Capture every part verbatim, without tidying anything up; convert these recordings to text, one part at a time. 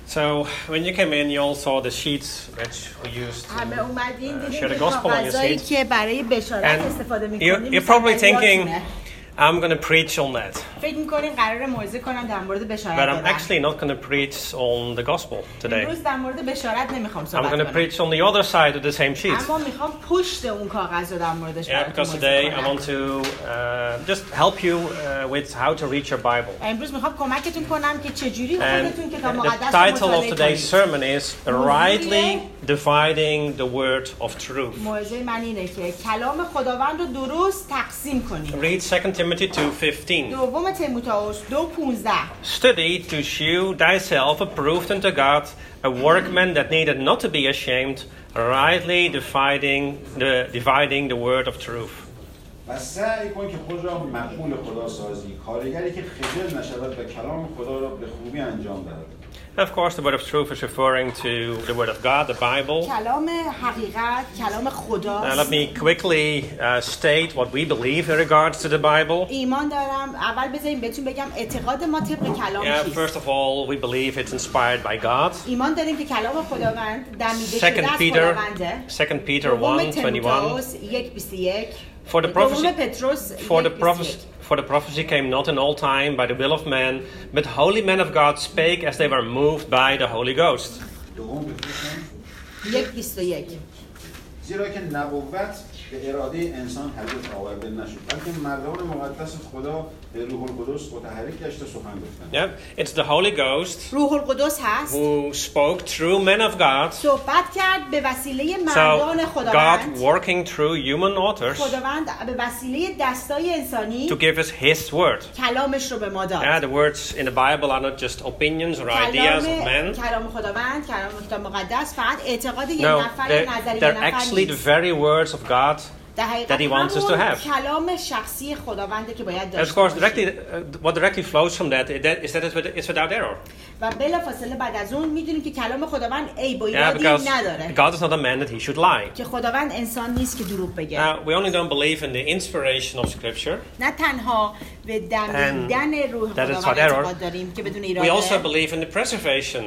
So when you came in, you all saw the sheets which we used to همه اومدین uh, دیدین share the که gospel on your کاغذایی seats. که برای بشارت استفاده And می‌کنیم. you, you're probably thinking, I'm going to preach on that. فکر می‌کنین قراره موعظه کنم در مورد بشارت But I'm دادن. actually not going to preach on the gospel today. امروز در مورد بشارت نمی‌خوام I'm صحبت going to کنم. preach on the other side of the same sheet. اما می‌خوام پشت اون کاغذ رو در موردش Yeah, براتون because موعظه today I کنم. want to uh, just help you uh, with how to read your Bible. امروز می‌خوام کمکتون کنم که چجوری And خودتون کتاب the مقدس رو title of مطالعه today's کنید. sermon is Rightly Dividing the Word of Truth. موعظه من اینه که کلام خداوند رو درست تقسیم کنید. Read Second Timothy two fifteen. دوم تیموتائوس دو پانزده. Study to shew thyself approved unto God, a workman that needed not to be ashamed, rightly dividing the dividing the word of truth. و سعی کن که خود را مقبول خدا سازی، کارگری که خجل نشود و کلام خدا را به خوبی انجام دهد. Of course, the word of truth is referring to the word of God, the Bible. کلام حقیقت، کلام خدا. Now, let me quickly uh, state what we believe in regards to the Bible. ایمان دارم. اول بذاریم بهتون بگم اعتقاد ما طبق کلام Yeah, چیست. first of all, we believe it's inspired by God. ایمان داریم که کلام خداوند دمیده شده Second از Peter, خداونده. Second Peter دوم one twenty-one. تیموتائوس یک بیست و یک. For the prophecy, دوم پتروس for the یک بیست و یک. prophecy, for the prophecy came not in all time by the will of man, but holy men of God spake as they were moved by the Holy Ghost. دوم بفرستم. یک بیست و یک. زیرا که نبوت به اراده انسان حدث آورده نشد، بلکه مردان مقدس خدا به روح القدس متحرک گشته سخن گفتند. Yeah, it's the Holy Ghost روح القدس هست. who spoke through men of God. صحبت کرد به وسیله So مردان God خداوند. working through human authors خداوند به وسیله دستای انسانی to give us His word. کلامش رو به ما داد. Yeah, the words in the Bible are not just opinions or ideas of men. کلام خداوند، کلام کتاب مقدس فقط اعتقاد یک No, نفر they're, یا نظر یک they're نفر actually the نیست. very words of God. در حقیقت that he wants us to همون have. کلام شخصی خداونده که باید And of داشته course, باشیم. directly, uh, what directly flows from that is that it's with- it's without error. و بلافاصله بعد از اون میدونیم که کلام خداوند عیب و Yeah, ایرادی because نداره. God is not a man that he should lie. که خداوند انسان نیست که دروغ بگه. Now, we only don't believe in the inspiration of Scripture. نه تنها به دمیدن روح that is خداوند without error. اعتقاد داریم که بدون We also ایراد، believe in the preservation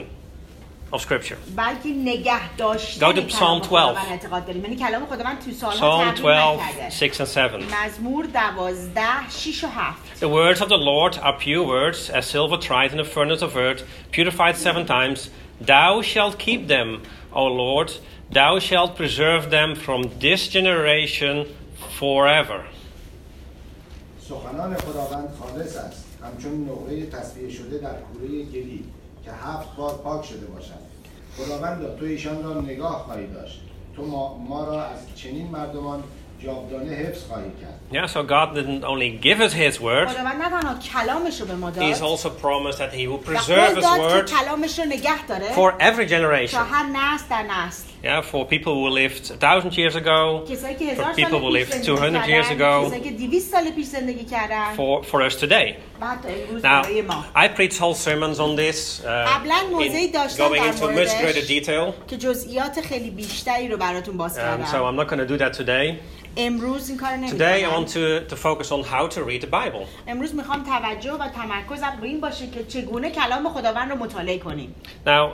of Scripture. بلکه نگه داشتن Go to کلام Psalm twelve. خداوند اعتقاد داریم. یعنی کلام خداوند تو سالها Psalm تغییر twelve, نکرده. six and seven. مزمور دوازده شش و هفت. The words of the Lord are pure words, as silver tried in the furnace of earth, purified seven times. Thou shalt keep them, O Lord. Thou shalt preserve them from this generation forever. سخنان خداوند خالص است، همچون نقره تصفیه شده در کوره گلی که هفت بار پاک شده باشد. خداوند تو ایشان را نگاه خواهی داشت، تو ما, ما را از چنین مردمان جاودانه حفظ خواهی کرد. Yeah, so God didn't only give us His word, خداوند نه تنها کلامش رو به ما داد، He's also promised that He will و preserve قول His داد word که کلامش رو نگه داره for every generation. تا هر نسل در نسل. Yeah, for people who lived a thousand years ago, کسایی که for هزار people who سال lived پیش two زندگی hundred years کردن، ago, کسایی که دویست سال پیش زندگی کردن، for, for us today. و حتی امروز Now, برای ما. I preached whole sermons on this, uh, قبلاً موضعی in داشتم going در into much greater موردش detail. که جزئیات خیلی بیشتری رو براتون باز Um, کردم. so I'm not going to do that today. امروز این کار Today I want نمی‌کنم. to, to focus on how to read the Bible. امروز میخوام توجه و تمرکزم روی این باشه که چگونه کلام خداوند رو مطالعه کنیم. Now,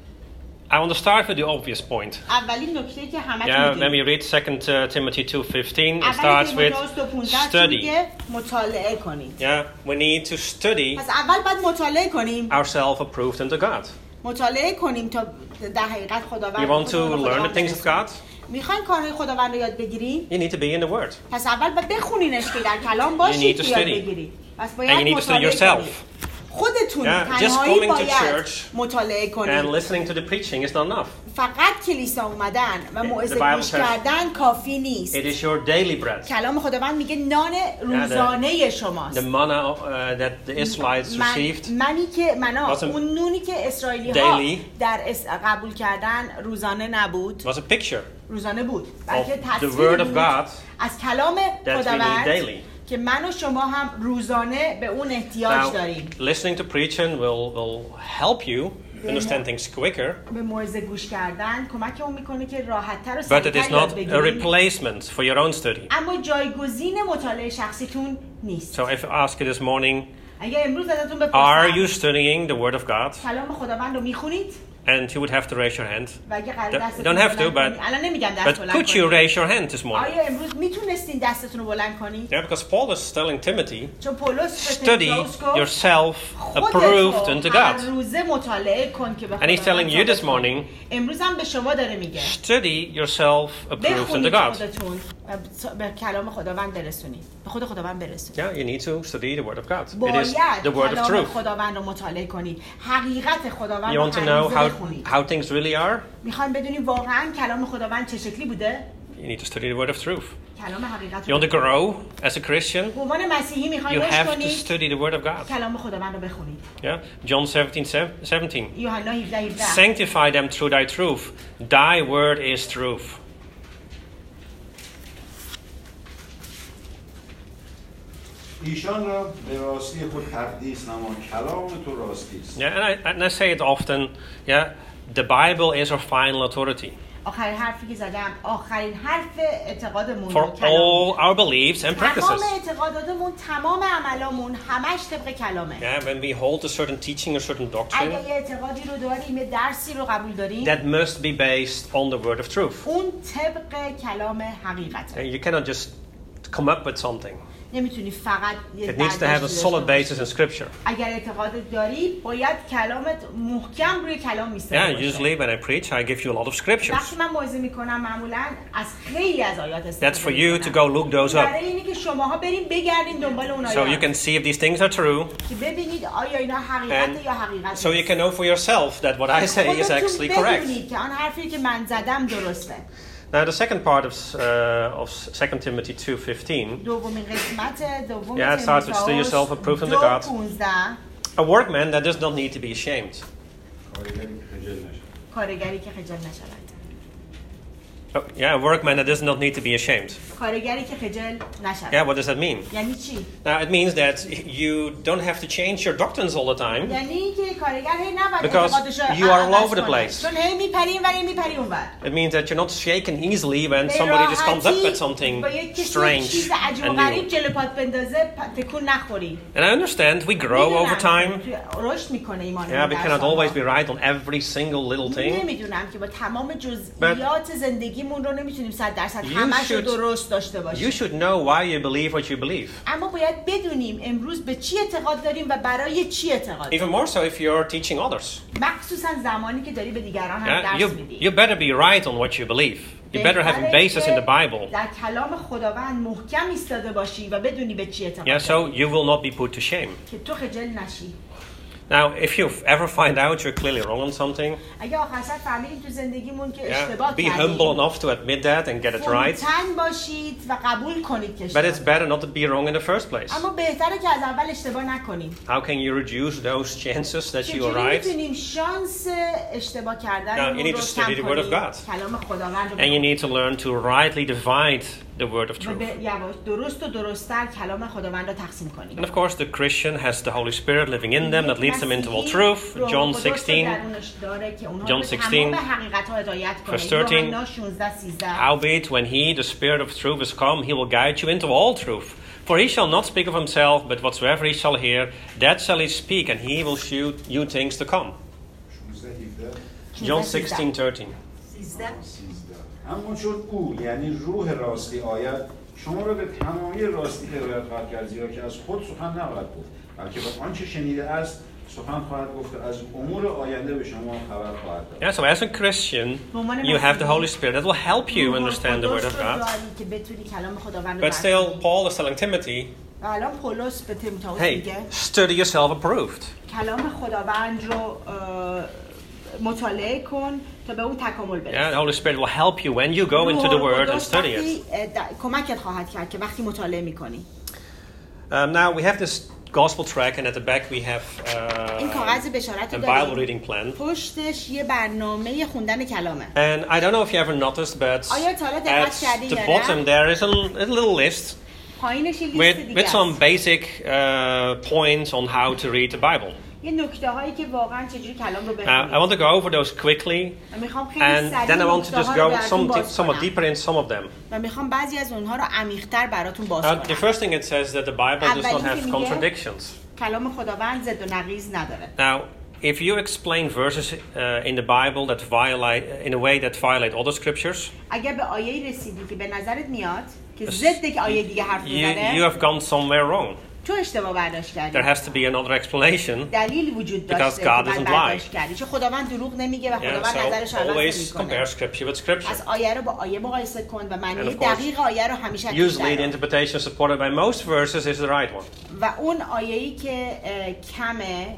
I want to start with the obvious point. اولین نکته که همه Yeah, when we میدونید. read Second uh, Timothy two fifteen, it اول starts with تیموتائوس دو پانزده study. میگه مطالعه کنید. Yeah, we need to study پس اول باید مطالعه کنیم. ourselves approved unto God. مطالعه کنیم تا در حقیقت خداوند. You want to learn the things of God? میخواین کارهای خداوند رو یاد بگیرین؟ You need to be in the Word. پس اول باید بخونینش که در کلام باشید You need to که یاد study. بگیرید. پس And باید you need to study مطالعه yourself. کنید. خودتون Yeah, just تنهایی coming to باید church مطالعه And کنید. listening to the preaching is not enough. فقط کلیسا اومدن و موعظه The Bible گوش says کردن کافی نیست. It is your daily bread. کلام خداوند میگه نان روزانه شماست. The manna uh, that the Israelites من received منی که منا wasn't اون نونی که اسرائیلی ها daily. در اس- قبول کردن روزانه نبود، was a picture روزانه بود، of بلکه the تصویر Word of بود God از کلام that we need خداوند daily. که من و شما هم روزانه به اون احتیاج Now, داریم. listening to preaching will, will help you understand things quicker, به موعظه گوش کردن کمک اون میکنه که راحت‌تر و but it is سریع‌تر یاد not a بگیرید. replacement for your own study. اما جایگزین مطالعه شخصیتون نیست. So if I ask you this morning, اگه امروز ازتون Are بپرسم you studying the Word of God? کلام خداوند رو میخونید And you would have to raise your hand. و اگه قرار Don't- دستتون don't have to, رو بلند but- کنید الان نمیگم دست But بلند could you کنید raise your hand this morning? آیا امروز میتونستین دستتون رو بلند کنید Yeah, because Paul is telling Timothy, چون پولس به study تیموتائوس گفت yourself خودت approved رو unto هر God. روزه مطالعه کن که به And he's telling you this خداوند morning, امروز هم به شما داره میگه study yourself approved unto بخونید God. خودتون و به کلام خداوند برسونید به خود خداوند برسونید Yeah, you need to study the Word of God. It is باید the Word of کلام truth. خداوند رو مطالعه کنید حقیقت خداوند You رو want to هر know روزه how, بخونید how things really are? میخوایم بدونیم واقعا کلام خداوند چه شکلی بوده You need to study the Word of truth. کلام حقیقت You want to رو grow as a Christian? به عنوان مسیحی You میخوایم رشد have to کنید study the Word of God. کلام خداوند رو بخونید Yeah, John seventeen, seventeen. یوحنا هفده هفده Sanctify them through thy truth. Thy word is truth. ایشان را به راستی خود تقدیس نما کلام تو راستی است. Yeah, and I, and I say it often. Yeah, the Bible is our final authority آخرین حرفی که زدم آخرین حرف اعتقادمون for رو کلام all our beliefs and تمام practices. اعتقاداتمون تمام عملامون همش طبق کلامه Yeah, when we hold a certain teaching or certain doctrine, اگه یه اعتقادی رو داریم یه درسی رو قبول داریم that must be based on the word of truth. اون طبق کلام حقیقته And you cannot just come up with something. نمیتونی فقط یه It needs to have a برداشتی solid داشته basis باشی. in Scripture. اگر اعتقاد داری باید کلامت محکم روی کلام میسته Yeah, باشه usually when I preach, I give you a lot of scriptures. وقتی من موعظه میکنم معمولا از خیلی از آیات استفاده That's for you to میکنم. go look those up. برای اینه که شماها برین بگردین دنبال اون So you آیات can see if these things are true. که ببینید آیا اینا حقیقت And یا حقیقت so you can know for yourself that what I say is actually correct. بدونید که آن حرفی که من زدم درسته Now the second part of, uh, of Second Timothy two fifteen, دومین قسمت دوم Yeah, it starts with "Study yourself approved unto God." دو پونزده a workman that does not need to be ashamed. کارگری که خجل نشد. کارگری که خجل نشود Oh, yeah, a workman that does not need to be ashamed. کارگری که خجل نشود Yeah, what does that mean? یعنی چی؟ Now it means that you don't have to change your doctrines all the time. یعنی که کارگر هی نباید Because اعتقادش رو you are all عوض over the کنه. place. چون هی میپری اینور هی میپری اونور It means that you're not shaken easily when به somebody just comes up راحتی with something با یک کسی strange چیز عجیب و and غریب new. جلو پات بندازه پ- تکون نخوری And I understand we grow over می‌دونم time. که رشد میکنه ایمان Yeah, we cannot always be right on every single little thing. نمیدونم که با تمام جزئیات زندگیمون رو نمیتونیم صد درصد You همش رو should- درست داشته You باشیم should know why you believe what you believe. اما باید بدونیم امروز به چی اعتقاد داریم و برای چی اعتقاد داریم Even more so if you're teaching others. مخصوصا زمانی که داری به دیگران هم Yeah, درس you, میدی you better be right on what you believe. You better have a basis in the Bible. در کلام خداوند محکم ایستاده باشی و بدونی به چی اعتقاد Yeah, داری so you will not be put to shame. که تو خجل نشی Now, if you ever find out you're clearly wrong on something, اگه آخر سر فهمیدیم تو زندگیمون که yeah, اشتباه be کردیم humble enough to admit that and get it right. خودتن باشید و قبول کنید که But it's اشتباه better not to be wrong in the first place. اما بهتره که از اول اشتباه نکنیم How can you reduce those chances that you are چجوری right? میتونیم شانس اشتباه کردن Now, you need رو to study کم the Word of کنیم God. کلام خداوند رو And you بخونیم. need to learn to rightly divide the word of و truth. به یواش درست و درست‌تر کلام خداوند رو تقسیم کنیم And of course, the Christian has the Holy Spirit living in them that leads them into all truth. John sixteen, John sixteen, verse thirteen. Howbeit, when he, the Spirit of truth, is come, he will guide you into all truth. For he shall not speak of himself, but whatsoever he shall hear, that shall he speak, and he will shew you things to come. شانزده هفده John sixteen, thirteen. سیزده اما چون او یعنی روح راستی آید شما را به تمامی راستی هدایت خواهد کرد زیرا که از خود سخن نخواهد گفت بلکه به آنچه شنیده است سخن خواهد گفت و از امور آینده به شما خبر خواهد داد. Yeah, so as a Christian, you have the Holy Spirit that will help you understand the Word of God. But still, Paul is telling Timothy, و الان پولس به تیموتائوس hey, میگه study yourself approved. کلام خداوند رو اه، مطالعه کن تا به اون تکامل برسی. Yeah, the Holy Spirit will help you when you go into the Word and study it. وقتی، اه، د- کمکت خواهد کرد که وقتی مطالعه میکنی. Um, now, we have this gospel track, and at the back we have این uh, کاغذ بشارت a رو Bible داریم. reading plan. پشتش یه برنامه خوندن کلامه. And I don't know if you ever noticed, but آیا تا حالا دقت at کردی the یا bottom نه؟ there is a, l- a little list پایینش یه لیست with, دیگه with some است. basic uh, points on how to read the Bible. یه نکته هایی که واقعا چجوری کلام رو Now, I بخونید. want to go over those quickly, و میخوام خیلی and سریع then I want to نکته just ها رو go براتون some, باز somewhat کنم. deeper in some of them. و میخوام بعضی از اونها رو عمیق‌تر براتون باز Uh, the کنم. first thing it says that the Bible does not اولین که have میگه- contradictions. کلام خداوند ضد و نقیض نداره. Now, if you explain verses uh, in the Bible that violate, in a way that violate other scriptures, اگر به آیه‌ای رسیدی که به نظرت میاد که ضد یک آیه دیگه حرف you, میزنه، you have gone somewhere wrong. تو اشتباه برداشت کردی. There has to be another explanation. دلیل وجود Because داشته God که doesn't من برداشت کردی. چون خداوند دروغ نمیگه و Yeah, خداوند نظرش so رو عوض always compare نمیکنه. scripture with scripture. از آیه رو با آیه مقایسه کن و معنی And of course, دقیق آیه رو همیشه Usually the بیشتره. interpretation supported by most verses is the right one. و اون آیه‌ای که اه، کمه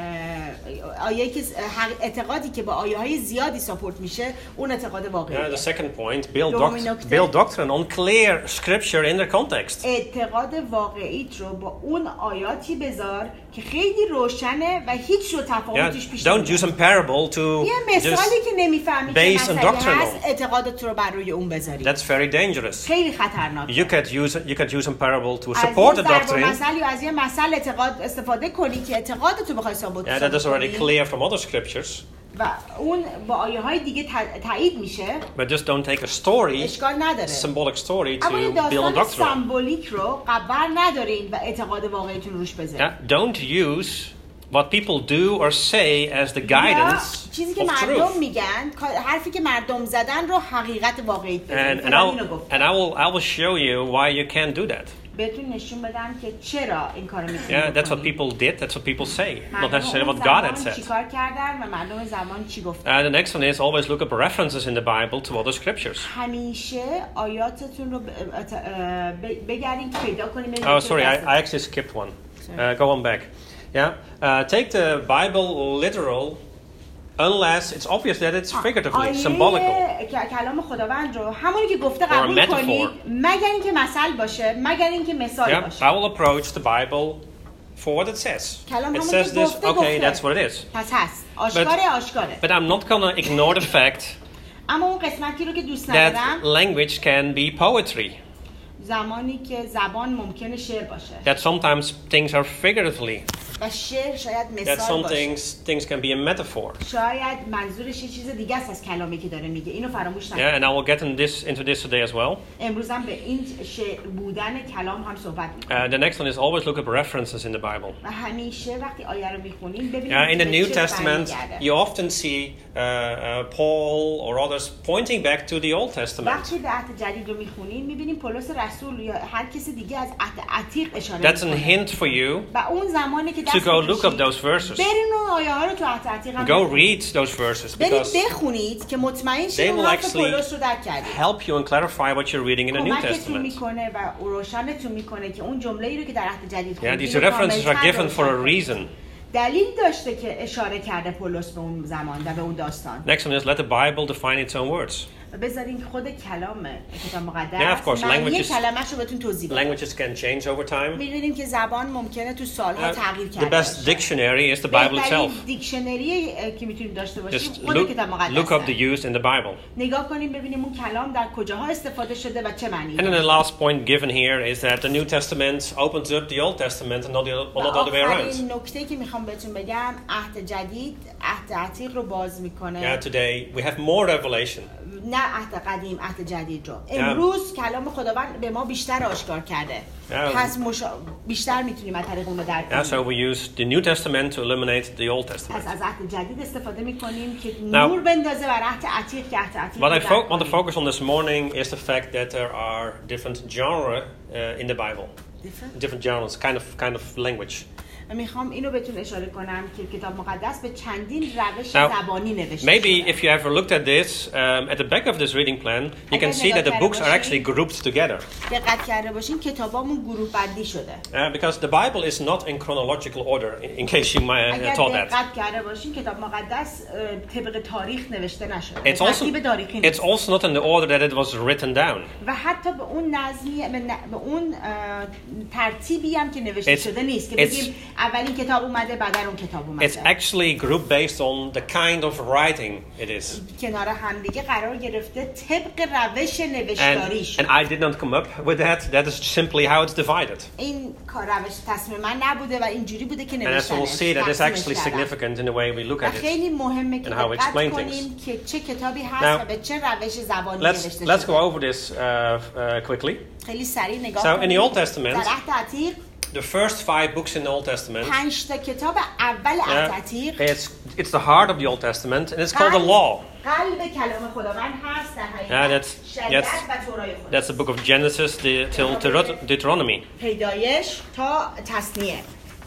اه، آیه‌ای که حق- اعتقادی که با آیه‌های زیادی ساپورت میشه اون اعتقاد Yeah, واقعیه. the second point, build, دومین doct- نکته. build doctrine on clear scripture in their context. اعتقاد واقعیت رو با اون آیاتی بذار که خیلی روشنه و هیچ رو Yeah, تفاوتش پیش don't use نمیاد. a parable to یه just. مثالی که نمیفهمی که based on مسئله doctrinal. هست اعتقادت رو بر روی اون بذاری. That's very dangerous. خیلی خطرناکه. You could use you could use a parable to از support یه the ضرب doctrine. مثل یا از یه مثل اعتقاد استفاده کنی که اعتقادت رو بخوای ثابت Yeah, that is already کنی clear from other scriptures. و اون با آیه های دیگه ت- تایید میشه. But just don't take a story, اشکال نداره. symbolic story, اما این to build a داستان doctrine. سمبولیک رو قبر ندارین و اعتقاد واقعیتون روش بذارین. Yeah, don't use what people do or say as the یا guidance چیزی که of مردم truth. میگن، حرفی که مردم زدن رو حقیقت واقعیت And بذارین. and فلان I'll اینو گفت. and I will I will show you why you can't do that. بهتون نشون بدم که چرا این کارو میکنید. Yeah, that's what people did. That's what people say, not مردم necessarily اون what God had زمان said. چیکار کردن و مردم زمان چی گفتن. Uh, the next one is always look up references in the Bible to other scriptures. همیشه آیاتتون رو ب- ات- اه ب- بگردین که پیدا کنیم. Oh, sorry, I, I actually skipped one. Uh, go on back. Yeah, uh, take the Bible literal, unless it's obvious that it's figuratively, symbolical. آیه ک- کلام خداوند رو همونی که گفته Or a قبول metaphor. کنید مگر اینکه مثل باشه، مگر اینکه مثال Yeah, باشه. I will approach the Bible for what it says. کلام It همونی says که this. گفته Okay, گفته. that's what it is. پس هست. آشکاره آشکاره. But I'm not gonna ignore the fact اما اون قسمتی رو که دوست that ندارم language can be poetry. زمانی که زبان ممکنه شعر باشه That sometimes things are figuratively. و شعر شاید That مثال some باشه. things things can be a metaphor. شاید منظورش یه چیز دیگه است از کلامی که داره میگه. اینو فراموش Yeah, نکنید. and I will get in this into this today as well. امروز هم به این شعر بودن کلام هم صحبت می‌کنیم. Uh, the next one is always look up references in the Bible. و همیشه وقتی آیه رو می‌خونین ببینید Uh, in the به New چه Testament, برمیگرده. you often see uh, uh, Paul or others pointing back to the Old Testament. وقتی به عهد جدید رو می‌خونین می‌بینین پولس رسول یا هر کسی دیگه از عهد عتیق اشاره That's a می‌کنه. hint for you و اون زمانی که دست to go look up می‌کشید، those verses. برین اون آیه ها رو تو عهد عتیق هم Go بخونید. read those verses برید because بخونید که مطمئن they شید اون will حرف actually پولس رو درک کردید. help you and clarify what you're reading in the New کمکتون Testament. میکنه و روشنتون میکنه که اون جمله‌ای رو که در عهد جدید Yeah, خوندید these رو references are کاملتر given for a روشن کنید. reason. دلیل داشته که اشاره کرده پولس به اون زمان و به اون داستان. Next one is let the Bible define its own words. و بذارین خود کلام کتاب مقدس Yeah, of course, معنی languages- کلمش رو بهتون توضیح بده. Languages can change over time. می‌دونیم که زبان ممکنه تو سالها Uh, تغییر the کرده best باشه. dictionary is the Bible بهترین itself. دیکشنری که میتونیم داشته باشیم Just خود look, کتاب look up the مقدسه. use in the Bible. نگاه کنیم ببینیم اون کلام در کجاها استفاده شده و چه معنی And then داره. the last point given here is that the New Testament opens up the Old Testament and not the, و not the other way around. آخرین نکته که میخوام بهتون بگم عهد جدید عهد عتیق رو باز میکنه. Yeah, today we have more revelation. نه عهد قدیم عهد جدید رو. امروز کلام خداوند به ما بیشتر آشکار کرده. Yeah. پس مشا... بیشتر میتونیم از طریق اون رو درک Yeah, so کنیم. we use the New Testament to eliminate the Old پس Testament. از عهد جدید استفاده میکنیم که Now- نور بندازه بر عهد عتیق که عهد عتیق What I رو fo- درک want to کنیم. focus on this morning is the fact that there are different genres uh, in the Bible. Different? Different genres, kind of kind of language. و میخوام اینو بهتون اشاره کنم که کتاب مقدس به چندین روش Now, زبانی نوشته Maybe شده. if you ever looked at this, um, at the back of this reading plan, you can see that the books are actually grouped together. دقت کرده باشین کتابامون گروه بندی شده. Uh, because the Bible is not in chronological order, in, in case you might اگر uh, thought that. دقت کرده باشین کتاب مقدس اه، طبق تاریخ نوشته نشده. It's also, ترتیب تاریخی it's نیست. also not in the order that it was written down. و حتی به اون نظمی به, ن- به اون اه، ترتیبی هم که نوشته It's- شده نیست که it's- بگیم اولین کتاب اومده بعد اون کتاب اومده. It's actually grouped based on the kind of writing it is. کنار همدیگه قرار گرفته طبق روش And, نوشتاریش. and I did not come up with that. That is simply how it's divided. این کار روش تصمیم من نبوده و اینجوری بوده که And as نوشتنش. we'll see, that is تقسیمش actually کردن. significant in the way we look و at it. خیلی مهمه که and how we دقت explain کنیم که چه کتابی هست Now, و به چه روش زبانی Let's, نوشته let's شده. go over this uh, uh, quickly. خیلی سریع نگاه So, in کنیم. the Old Testament, در عهد عتیق the first five books in the Old Testament. پنج تا کتاب اول Yeah, عهد it's it's the heart of the Old Testament, and it's called the Law. قلب کلام خداوند هست در Yeah, حقیقت that's شریعت that's و تورای خدا. that's the book of Genesis the, till Deut- Deuteronomy, پیدایش تا تثنیه.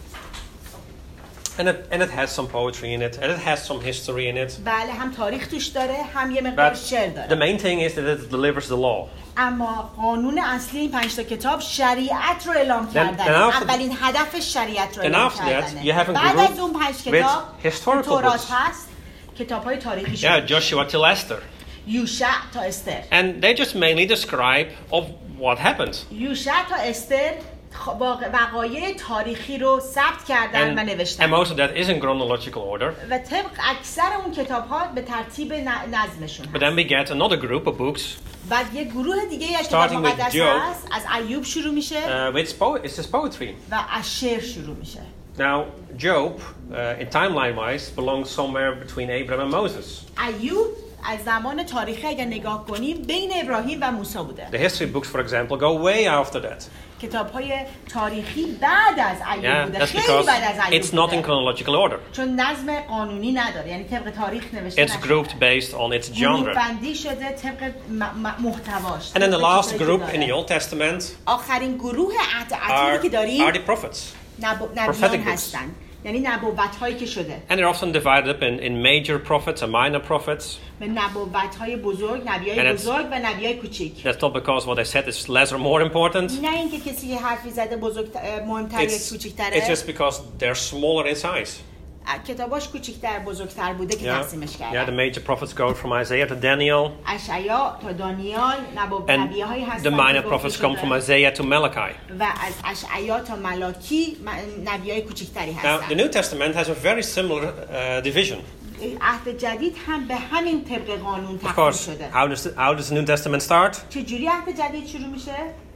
and it and it has some poetry in it, and it has some history in it. بله هم تاریخ توش داره هم یه مقدار But شعر the داره. main thing is that it delivers the law. اما قانون اصلی این پنج تا کتاب شریعت رو اعلام Then- کردن. then after- اولین هدف شریعت رو Then اعلام after that, کردنه. you have a بعد group از اون پنج with کتاب historical تورات books. هست، کتاب‌های تاریخی Yeah, شد. Joshua till Esther, یوشع تا استر. and they just mainly describe of what happened. یوشع تا استر خ- واقع- وقایع تاریخی رو ثبت کردن And, و and نوشتن. most of that is in chronological order. و طبق اکثر اون کتاب‌ها به ترتیب ن- نظمشون But هست. then we get another group of books بعد یه گروه دیگه از کتاب Starting with مقدس Job. هست، از ایوب شروع میشه uh, with po- it's just poetry. و از شعر شروع میشه. Now, Job, uh, in timeline-wise, belongs somewhere between Abraham and Moses. ایوب از زمان تاریخی اگر نگاه کنیم بین ابراهیم و موسی بوده. The history books, for example, go way after that. کتاب‌های تاریخی بعد از ایوب Yeah, بوده. that's خیلی because بعد از ایوب it's not in بوده. chronological order. چون نظم قانونی نداره، یعنی طبق تاریخ نوشته It's نشده. grouped based on its گروه genre. بندی شده طبق م- م- محتواش. And then the طبق last چیزایی که group داره. in the Old Testament آخرین گروه عهد are, عتیقی که داریم are the prophets. نب- نبیان prophetic books. هستن، یعنی نبوت‌هایی که شده. And they're often divided up in, in major prophets and minor prophets. به نبوت‌های بزرگ، نبیای And it's- بزرگ و نبیای کوچیک. That's not because what I said is less or more important. نه اینکه کسی یه حرفی زده بزرگ مهمتر یا It's, it's کوچیک‌تره. just because they're smaller in size. کتاباش کوچیک‌تر بزرگتر بوده که Yeah, تقسیمش yeah. The کردن. major prophets go from Isaiah to Daniel, اشعیا تا دانیال نبو and نبی‌هایی the هستن minor که گفته prophets come from شده. Isaiah to Malachi. و از اشعیا تا ملاکی نبیای کوچیک‌تری Now, the هستن. New Testament has a very similar uh, division. عهد جدید هم به همین طبق قانون Of تقسیم course, شده. how does the, how does the New Testament start? چجوری عهد جدید شروع میشه؟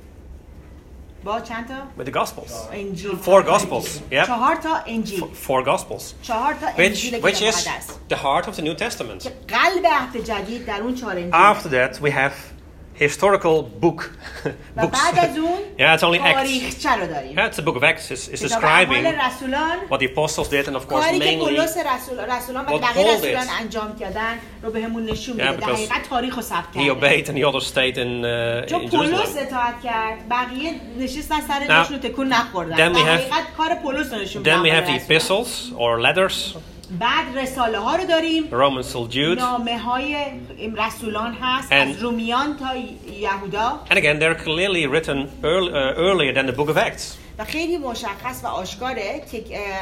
با چند تا؟ With the Gospels. انجیل. Four Gospels, yeah. چهار تا انجیل. Four Gospels, چهار تا which انجیل which کتاب is مقدس. the heart of the New Testament. که قلب عهد جدید در اون چهار انجیل. After that, we have historical book و books. بعد از اون Yeah, it's only Acts. تاریخچه رو داریم. Yeah, it's the book of Acts. It's, it's کتاب اعمال describing رسولان what the apostles did, and of course, کاری که mainly پولس رسول رسولان و what بقیه Paul رسولان did. انجام کردن رو بهمون نشون Yeah, میده. در because حقیقت تاریخ رو ثبت he کرده. obeyed and the others stayed in, uh, چون in پولس Jerusalem. اطاعت کرد، بقیه نشستن سر جاشون تکون نخوردن. then we در have- حقیقت کار پولس رو نشون Then we میده. have the epistles or letters. بعد رساله ها رو داریم. The Romans till Jude. نامه های رسولان هست And- از رومیان تا یهودا And again, they're clearly written early, uh, earlier than the book of Acts. و خیلی مشخص و آشکاره که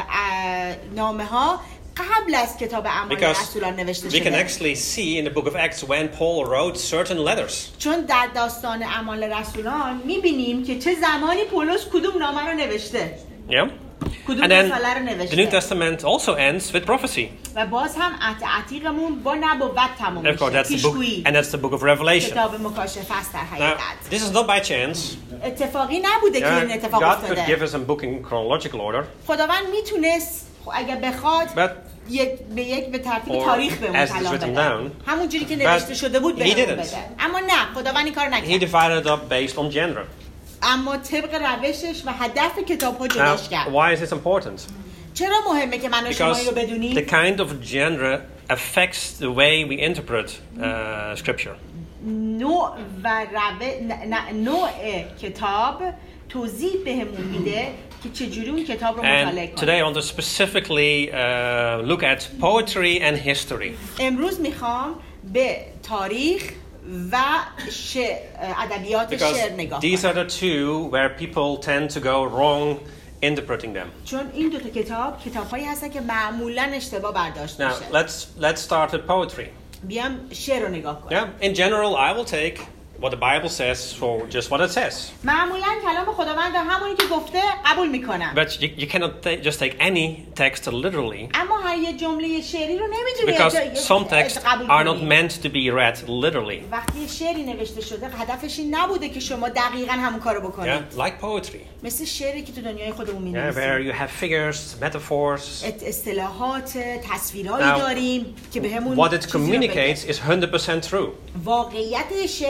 نامه ها قبل از کتاب اعمال Because رسولان نوشته we can شده. actually see in the book of Acts when Paul wrote certain letters. چون در داستان اعمال رسولان میبینیم که چه زمانی پولس کدوم نامه رو نوشته، Yeah? کدوم And then رساله رو the New نوشته. Testament also ends with prophecy. و باز هم عهد عتیقمون با نبوت تموم And of course, میشه. that's the book, پیشگویی. and that's the book of Revelation. کتاب مکاشفه است در Now, حقیقت. this is not by chance. اتفاقی نبوده که این Yeah, اتفاق God could افتاده. give us a book in chronological order, خداوند میتونست اگه بخواد but یک به یک به ترتیب Or تاریخ بهمون as it is کلام written بده. down, همونجوری که but نوشته شده بود he بهمون didn't. بده. اما نه، خداوند این کار he نکرد. divided it up based on genre. اما طبق روشش و هدف کتاب‌ها Now, جداش کرد. why is this important? چرا مهمه که من و شما Because این رو بدونیم؟ the kind of genre affects the way we interpret uh, scripture. نوع و روه ن- ن- نوع کتاب توضیح بهمون میده که چجوری اون کتاب رو مطالعه And کنیم. today I want to specifically uh, look at poetry and history. امروز میخوام به تاریخ و شعر، ادبیات Because شعر نگاه these کنم. are the two where people tend to go wrong interpreting them. چون این دو تا کتاب کتاب‌هایی هستن که معمولاً اشتباه برداشت Now, میشه. let's let's start with poetry. بیام شعر رو نگاه کنم. Yeah, in general, I will take what the Bible says for just what it says. معمولاً کلام خداوند رو همونی که گفته قبول میکنم. But you, you cannot ta- just take any text literally, اما هر یه جمله شعری رو نمیتونی because some texts قبول are not کنی. meant to be read literally. وقتی یه شعری نوشته شده هدفش این نبوده که شما دقیقاً همون کارو Yeah, بکنید. like poetry. مثل شعری که تو دنیای خودمون Yeah, where می‌نویسیم. you have figures, metaphors. اصطلاحات، تصویرهایی Now, داریم که بهمون What it چیزی رو بگه. communicates is one hundred percent true. واقعیت شعر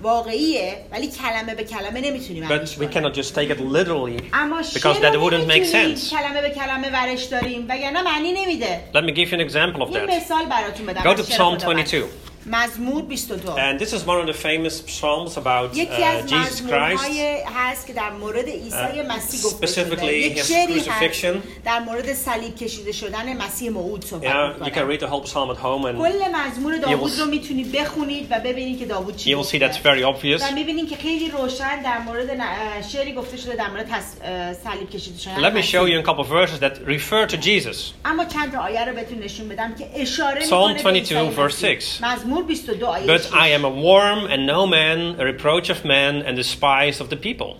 واقعیه ولی کلمه به کلمه نمیتونیم But معنیش we کنیم. cannot just take it literally اما because شعر that رو wouldn't make نمیتونیم sense. کلمه به کلمه ورش داریم وگرنه معنی نمیده. Let me give you an example of یه that. مثال براتون بدم. Go از to شعر Psalm خداوند. twenty-two. مزمور بیست و دو. And this is one of the famous psalms about یکی uh, از Jesus Christ, مزمورهای هست که در مورد عیسی مسیح گفته شده. specifically یک his شعری هست crucifixion. در مورد صلیب کشیده شدن مسیح موعود صحبت Yeah, you can می‌کنه. read the whole psalm at home and کل مزمور داوود will- رو میتونید بخونید و ببینید که داوود چی you will see گفته. that's very obvious. و می‌بینید که خیلی روشن در مورد ن- اه، شعری گفته شده در مورد تس- اه، صلیب کشیده شدن Let me مسیح. show you a couple of verses that refer to Jesus. اما چند تا آیه رو بهتون نشون بدم که اشاره Psalm می‌کنه به twenty-two, عیسی verse مسیح. six. مزمور بیست و دو آیه But شش. I am a worm and no man, a reproach of men and despised of the people.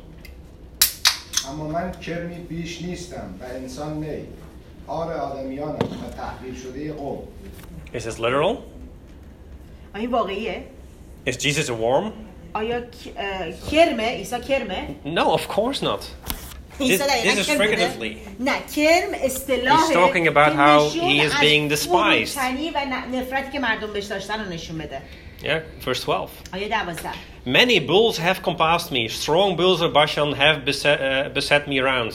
اما من کرمی بیش نیستم و انسان نی آر آدمیانم و تحقیر شده قوم. Is this literal? آیا واقعیه؟ Is Jesus a worm? آیا ک- اه، کرمه؟ عیسی کرمه؟ No, of course not. عیسی This- دقیقاً this is کرم بوده؟ figuratively. نه، کرم اصطلاحه He's talking about که how نشون he is از being despised. فروتنی و ن- نفرتی که مردم بهش داشتن رو نشون بده. Yeah, verse twelve. آیه دوازده. Many bulls have compassed me, strong bulls of Bashan have beset, uh, beset me around.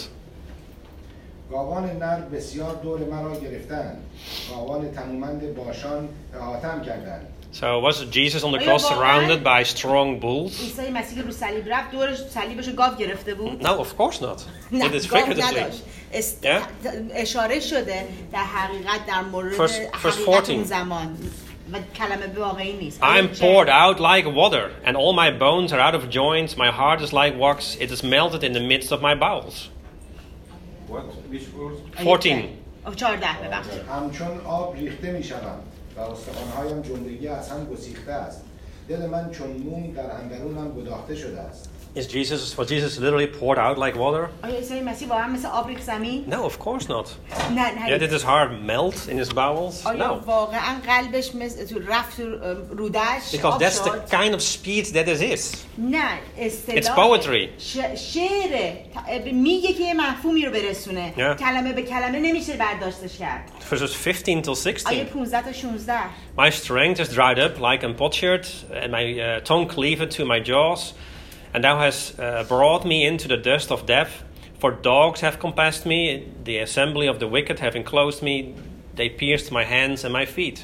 گاوان نر بسیار دور مرا گرفتند. گاوان تنومند باشان احاطه‌ام کردند. So was Jesus on the آیا cross واقعاً surrounded by strong bulls? عیسی مسیح که رو صلیب رفت دورش صلیبش رو گاو گرفته بود؟ No, of course not. نه، It is گاو figuratively. نداشت. است... Yeah. اشاره شده در حقیقت در مورد Verse- verse حقیقت fourteen. اون زمان و کلمه به واقعی نیست. I am آیه poured out like water, and all my bones are out of joints. My heart is like wax; it is melted in the midst of my bowels. What? Which verse? fourteen. آه، چهارده ببخشید. همچون آب ریخته میشوم و استخوان‌هایم جملگی از هم گسیخته است. دل من چون موم در اندرونم گداخته شده است. Is Jesus was Jesus literally poured out like water? آیا عیسی مسیح واقعا مثل آب ریخت زمین؟ No, of course not. نه Yeah, did نه. his heart melt in his bowels? آیا No, واقعا قلبش مثل تو رفت تو رودش because آب that's the شد؟ kind of speech that it is. نه It's اصطلاح poetry. ش... شعره ت- میگه که یه مفهومی رو برسونه. Yeah. کلمه به کلمه نمیشه برداشتش کرد. Verses fifteen till آیه sixteen. پانزده تا شانزده. My strength is dried up like a potsherd, and my uh, tongue cleaved to my jaws. And thou hast uh, brought me into the dust of death. For dogs have compassed me, the assembly of the wicked have enclosed me. They pierced my hands and my feet.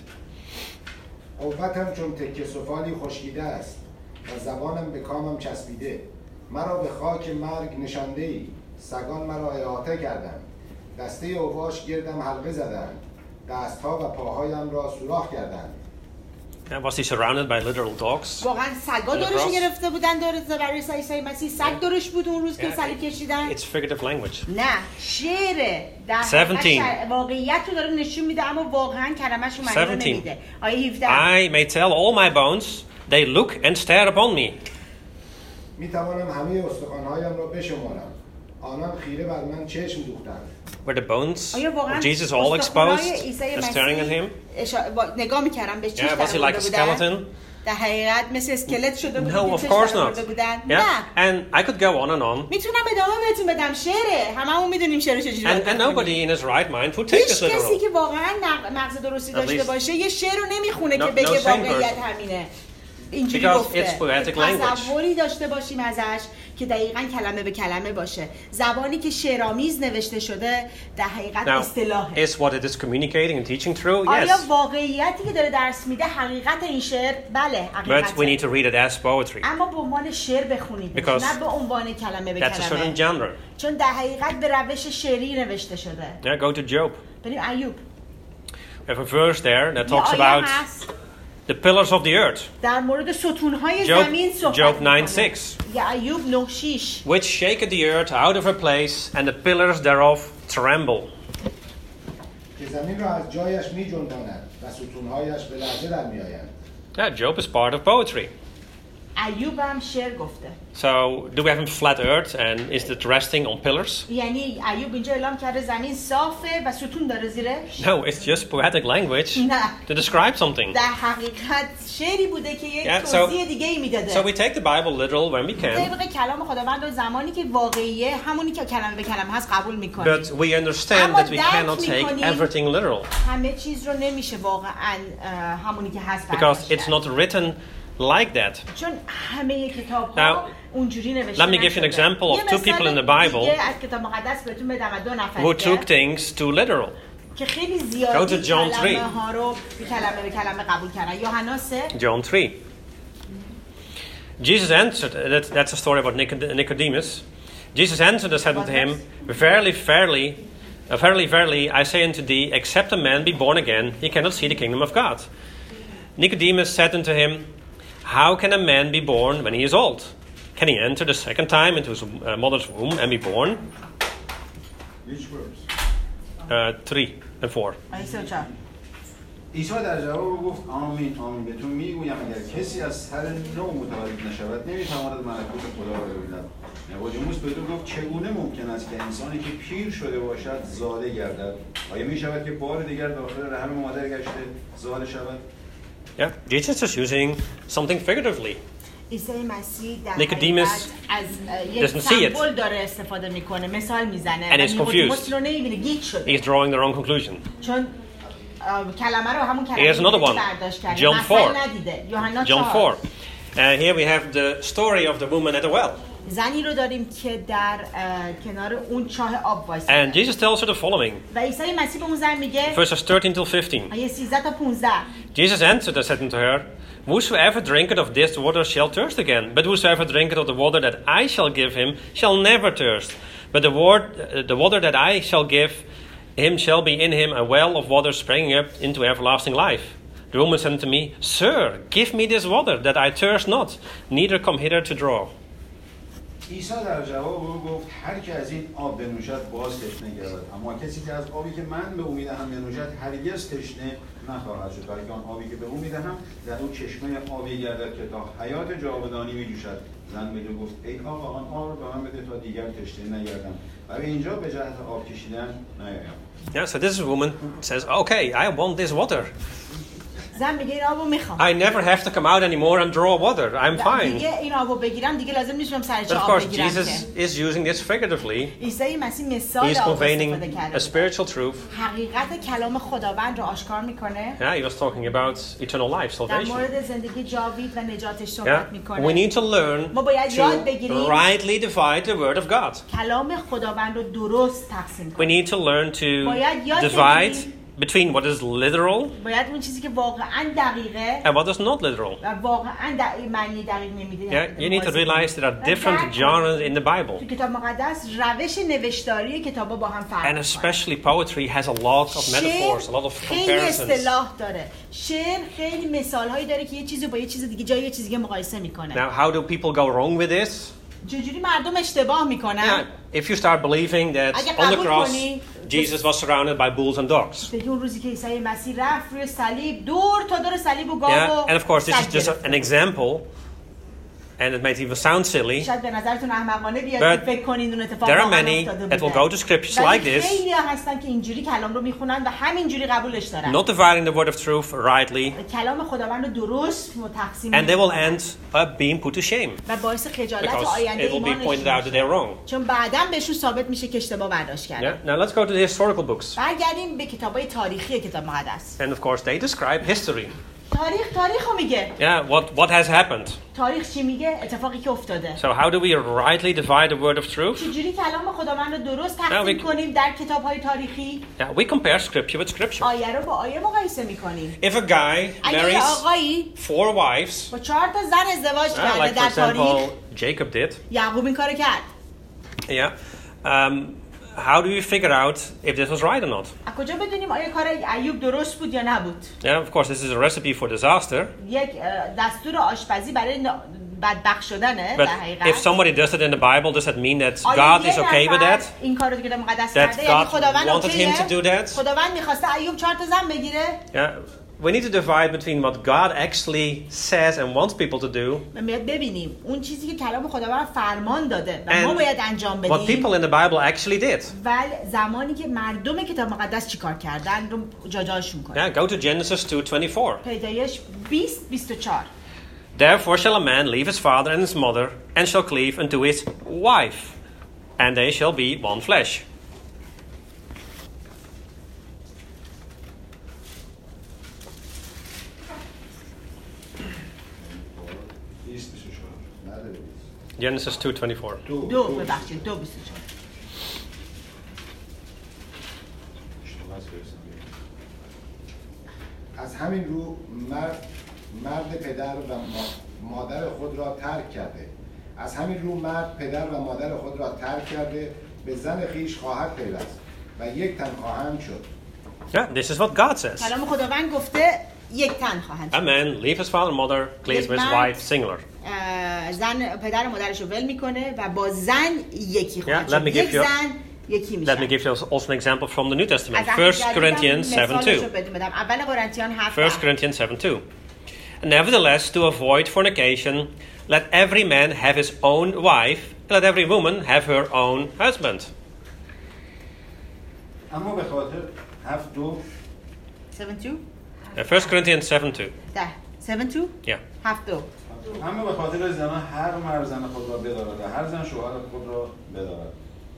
قوتم چون تکه سفالی خشکیده است و زبانم به کامم چسبیده. مرا به خاک مرگ نشانده ای. سگان مرا احاطه کردند. دسته اوباش گردم حلقه زدند. دستها و پاهایم را سوراخ کردند. And was he surrounded by literal dogs? واقعا سگا On the دورش cross? گرفته بودن دور برای عیسی مسیح سگ دورش بود اون روز که صلیب کشیدن؟ It's figurative language. نه شعره در seventeen. حقیقت واقعیت رو داره نشون میده اما واقعا کلمش رو معنی رو seventeen. نمیده. آیه هفده. I may tell all my bones, they look and stare upon me. می توانم همه استخوان‌هایم را بشمارم. آنان خیره بر من چشم دوختند. Were the bones آیا واقعا of Jesus all استخوان‌های exposed عیسی and staring at مسیح him? اشا- با- نگاه میکردم به چیش Yeah, was he like a skeleton? در حقیقت مثل اسکلت شده بود No, که of چش course درآورده not. بودن؟ Yeah, نه and I could go on and on. میتونم ادامه بهتون بدم شعره هممون میدونیم شعر چجوری And, باید and بخونیم. nobody in his right mind would take هیچ this کسی literal. که واقعا نق- مغز درستی At داشته least- باشه یه شعر رو نمیخونه No- که بگه no sane واقعیت person. همینه اینجوری Because گفته it's poetic که language. تصوری داشته باشیم ازش که دقیقاً کلمه به کلمه باشه زبانی که شعرآمیز نوشته شده در حقیقت Now, اصطلاحه is what it is communicating and teaching true? آیا Yes. واقعیتی که داره درس میده حقیقت این شعر بله But we need حقیقته to read it as poetry. اما به عنوان شعر بخونید Because نه به عنوان کلمه به That's a certain کلمه genre. چون در حقیقت به روش شعری نوشته شده Yeah, go to Job. بریم ایوب We have a verse there that یه talks آیه about هست the pillars of the earth, در مورد ستونهای Job- زمین صحبت Job nine می‌کنه. six. یا ایوب نه شش which shaketh the earth out of her place, and the pillars thereof tremble. که زمین را از جایش می جنباند و ستونهایش به لرزه در می آیند. Yeah, Job is part of poetry. ایوب هم شعر گفته So, do we have a flat earth, and is it resting on pillars? یعنی ایوب اینجا اعلام کرده زمین صافه و ستون داره زیرش No, it's just poetic language نه to describe something. در حقیقت شعری بوده که یک Yeah, so- توضیح دیگه ای میداده So we take the Bible literal when we can, طبق کلام خداوند و زمانی که واقعیه همونی که کلمه به کلمه هست قبول میکنیم but we understand that we cannot take everything literal همه چیز رو نمیشه واقعا اه، همونی که هست because برداشت it's کرد. not written like that. چون همه کتاب‌ها Now, اونجوری نوشته let me give you an نشده. example of یه two people in the مثال Bible دیگه از کتاب مقدس بهتون بدم از دو who نفر took things too literal. که خیلی Go زیادی to John three. کلمه ها رو به کلمه به کلمه قبول کردن. یوحنا سه John three. Jesus answered, that, that's a story about Nicod- Nicodemus. Jesus answered and said unto him, Verily, verily, uh, verily, verily, I say unto thee, except a man be born again, he cannot see the kingdom of God. Nicodemus said unto him, How can a man be born when he is old? Can he enter the second time into his uh, mother's womb and be born? Which verse? Uh, three and four. آیه سه و چهار. عیسی در جواب گفت آمین آمین بهتون میگویم اگر کسی از سر نو متولد نشود نمیتواند ملکوت خدا را ببیند. نیقودیموس به او گفت چگونه ممکن است که انسانی که پیر شده باشد زاده گردد؟ آیا میشود که بار دیگر داخل رحم مادر گشته زاده شود؟ Yeah, Jesus is using something figuratively. عیسی مسیح در Nicodemus حقیقت از یک doesn't see it. سمبل داره استفاده میکنه، مثال میزنه. And is confused. رو نمیبینه، گیج شده. He's drawing the wrong conclusion. چون آه، کلمه رو همون Here's کلمه another one. برداشت کرده. John مثل four. ندیده. یوحنا John چهار. four. Uh, here we have the story of the woman at the well. زنی رو داریم که در اه، کنار اون چاه آب And وایساده. Jesus tells her the following, و عیسی مسیح به اون زن میگه verses thirteen till fifteen. آیه سیزده تا پانزده. Jesus answered and said unto her, Whosoever drinketh of this water shall thirst again, but whosoever drinketh of the water that I shall give him shall never thirst. But the, word, uh, the water that I shall give him shall be in him a well of water springing up into everlasting life. The woman said unto me, Sir, give me this water, that I thirst not, neither come hither to draw. عیسی در جواب او گفت هر که از این آب بنوشد باز تشنه گردد، اما کسی که از آبی که من به او میدهم بنوشد هرگز تشنه نخواهد شد، بلکه آن آبی که به او میدهم در او چشمه آبی گردد که تا حیات جاودانی میجوشد. زن به او گفت ای آقا آن آب را به من بده تا دیگر تشنه نگردم و به اینجا به جهت آب کشیدن نیایم. Yeah, so this is a woman who says, okay, I want this water. زن میگه این آبو میخوام. I never have to come out anymore and draw water. I'm fine. دیگه این آبو بگیرم دیگه لازم نیست برم سر But چه of آب course, بگیرم Jesus که. is using this figuratively. عیسی مسیح مثال He's آب conveying استفاده کرده. a spiritual truth. حقیقت کلام خداوند رو آشکار میکنه. Yeah, he was talking about eternal life, در salvation. مورد زندگی جاوید و نجاتش صحبت Yeah, میکنه. we need to learn ما باید یاد to بگیریم rightly divide the word of God. کلام خداوند رو درست تقسیم We کنیم. need to learn to باید یاد divide بگیریم. between what is literal باید اون چیزی که واقعا دقیقه and what is not literal. و واقعا دقیق معنی دقیق نمیده. Yeah, you need to realize there are different genres in the Bible. تو کتاب مقدس روش نوشتاری کتابا با هم فرق And می‌کنه. especially poetry has a lot of metaphors, a lot of خیلی comparisons. اصطلاح داره. شعر خیلی مثالهایی داره که یه چیزی با یه چیز دیگه جای یه چیز دیگه مقایسه میکنه. Now, how do people go wrong with this? چجوری مردم اشتباه میکنن؟ Yeah, if you start believing that اگه on the قبول cross کنی، Jesus was surrounded by bulls and dogs. بگی اون روزی که عیسی مسیح رفت روی صلیب دور تا دور صلیب و گاو Yeah, و and of course this is سگ just گرفت. an example, and it might even sound silly. شاید به نظرتون احمقانه بیاد But که فکر کنین اون اتفاق there are واقعا many افتاده that will بوده. go to scriptures ولی like this, خیلی هستن که اینجوری کلام رو میخونن و همینجوری قبولش دارن. not dividing the word of truth rightly, کلام خداوند رو درست و تقسیم and they will نمی‌کنن. end up being put to shame و باعث خجالت because آینده it will be ایمانشون pointed out that they're میشه. wrong. چون بعداً بهشون ثابت میشه که اشتباه برداشت کردن. Yeah. Now let's go to the historical books, برگردیم به کتابای تاریخی کتاب مقدس. and of course they describe history. تاریخ تاریخ رو میگه. Yeah, what what has happened. تاریخ چی میگه؟ اتفاقی که افتاده. So how do we rightly divide the word of truth? چجوری کلام خداوند رو درست Now تقسیم we- کنیم در کتاب‌های تاریخی؟ Yeah, we compare scripture with scripture. آیه رو با آیه مقایسه میکنیم. If a guy اگه یه marries آقایی four wives, با چهار تا زن ازدواج uh, کرده like for در تاریخ، example Jacob did, یعقوب این کارو کرد. yeah, um, how do you figure out if this was right or not? از کجا بدونیم آیا کار ایوب درست بود یا نبود؟ Yeah, of course this is a recipe for disaster, یک اه، دستور آشپزی برای نا- بدبخت شدنه but در if حقیقت. somebody does it in the Bible, does that mean that آیا God یه is okay with نفر that? این کارو که کتاب مقدس That کرده یعنی God خداوند wanted اوکیه؟ him to do that? خداوند میخواسته ایوب چهار تا زن بگیره؟ Yeah, we need to divide between what God actually says and wants people to do و باید ببینیم اون چیزی که کلام خداوند فرمان داده و ما and باید انجام what بدیم people in the Bible actually did. ولی زمانی که مردم کتاب مقدس چیکار کردن رو جاجاشون کنیم. Yeah, go to Genesis two twenty-four. پیدایش بیست بیست و چهار. Therefore shall a man leave his father and his mother, and shall cleave unto his wife, and they shall be one flesh. نداره. Genesis two twenty-four. دو دو ببخشید دو بیست و چهار. از همین رو مرد مرد پدر و مادر خود را ترک کرده. از همین رو مرد پدر و مادر خود را ترک کرده به زن خیش خواهد پیوست و یک تن خواهند شد. Yeah, this is what God says. کلام خداوند گفته یک تن خواهند A شد. man leave his father and mother, cleaves with his مرد- wife, singular. اه، زن پدر و مادرش رو ول میکنه و با زن یکی خواهد Yeah, let شد. me give یک you- زن یکی میشه. Let me give you also an example from the New Testament. از عهد First جدید Corinthians هم seven مثالش رو two. بهتون بدم. اول قرنتیان هفت First Corinthians seven two. Nevertheless, to avoid fornication, let every man have his own wife, and let every woman have her own husband. اما به خاطر هفت دو هفت دو Uh, First Corinthians seven two. ده هفت دو Yeah. هفت دو اما به خاطر زنان هر مرد زن خود را بدارد و هر زن شوهر خود را بدارد.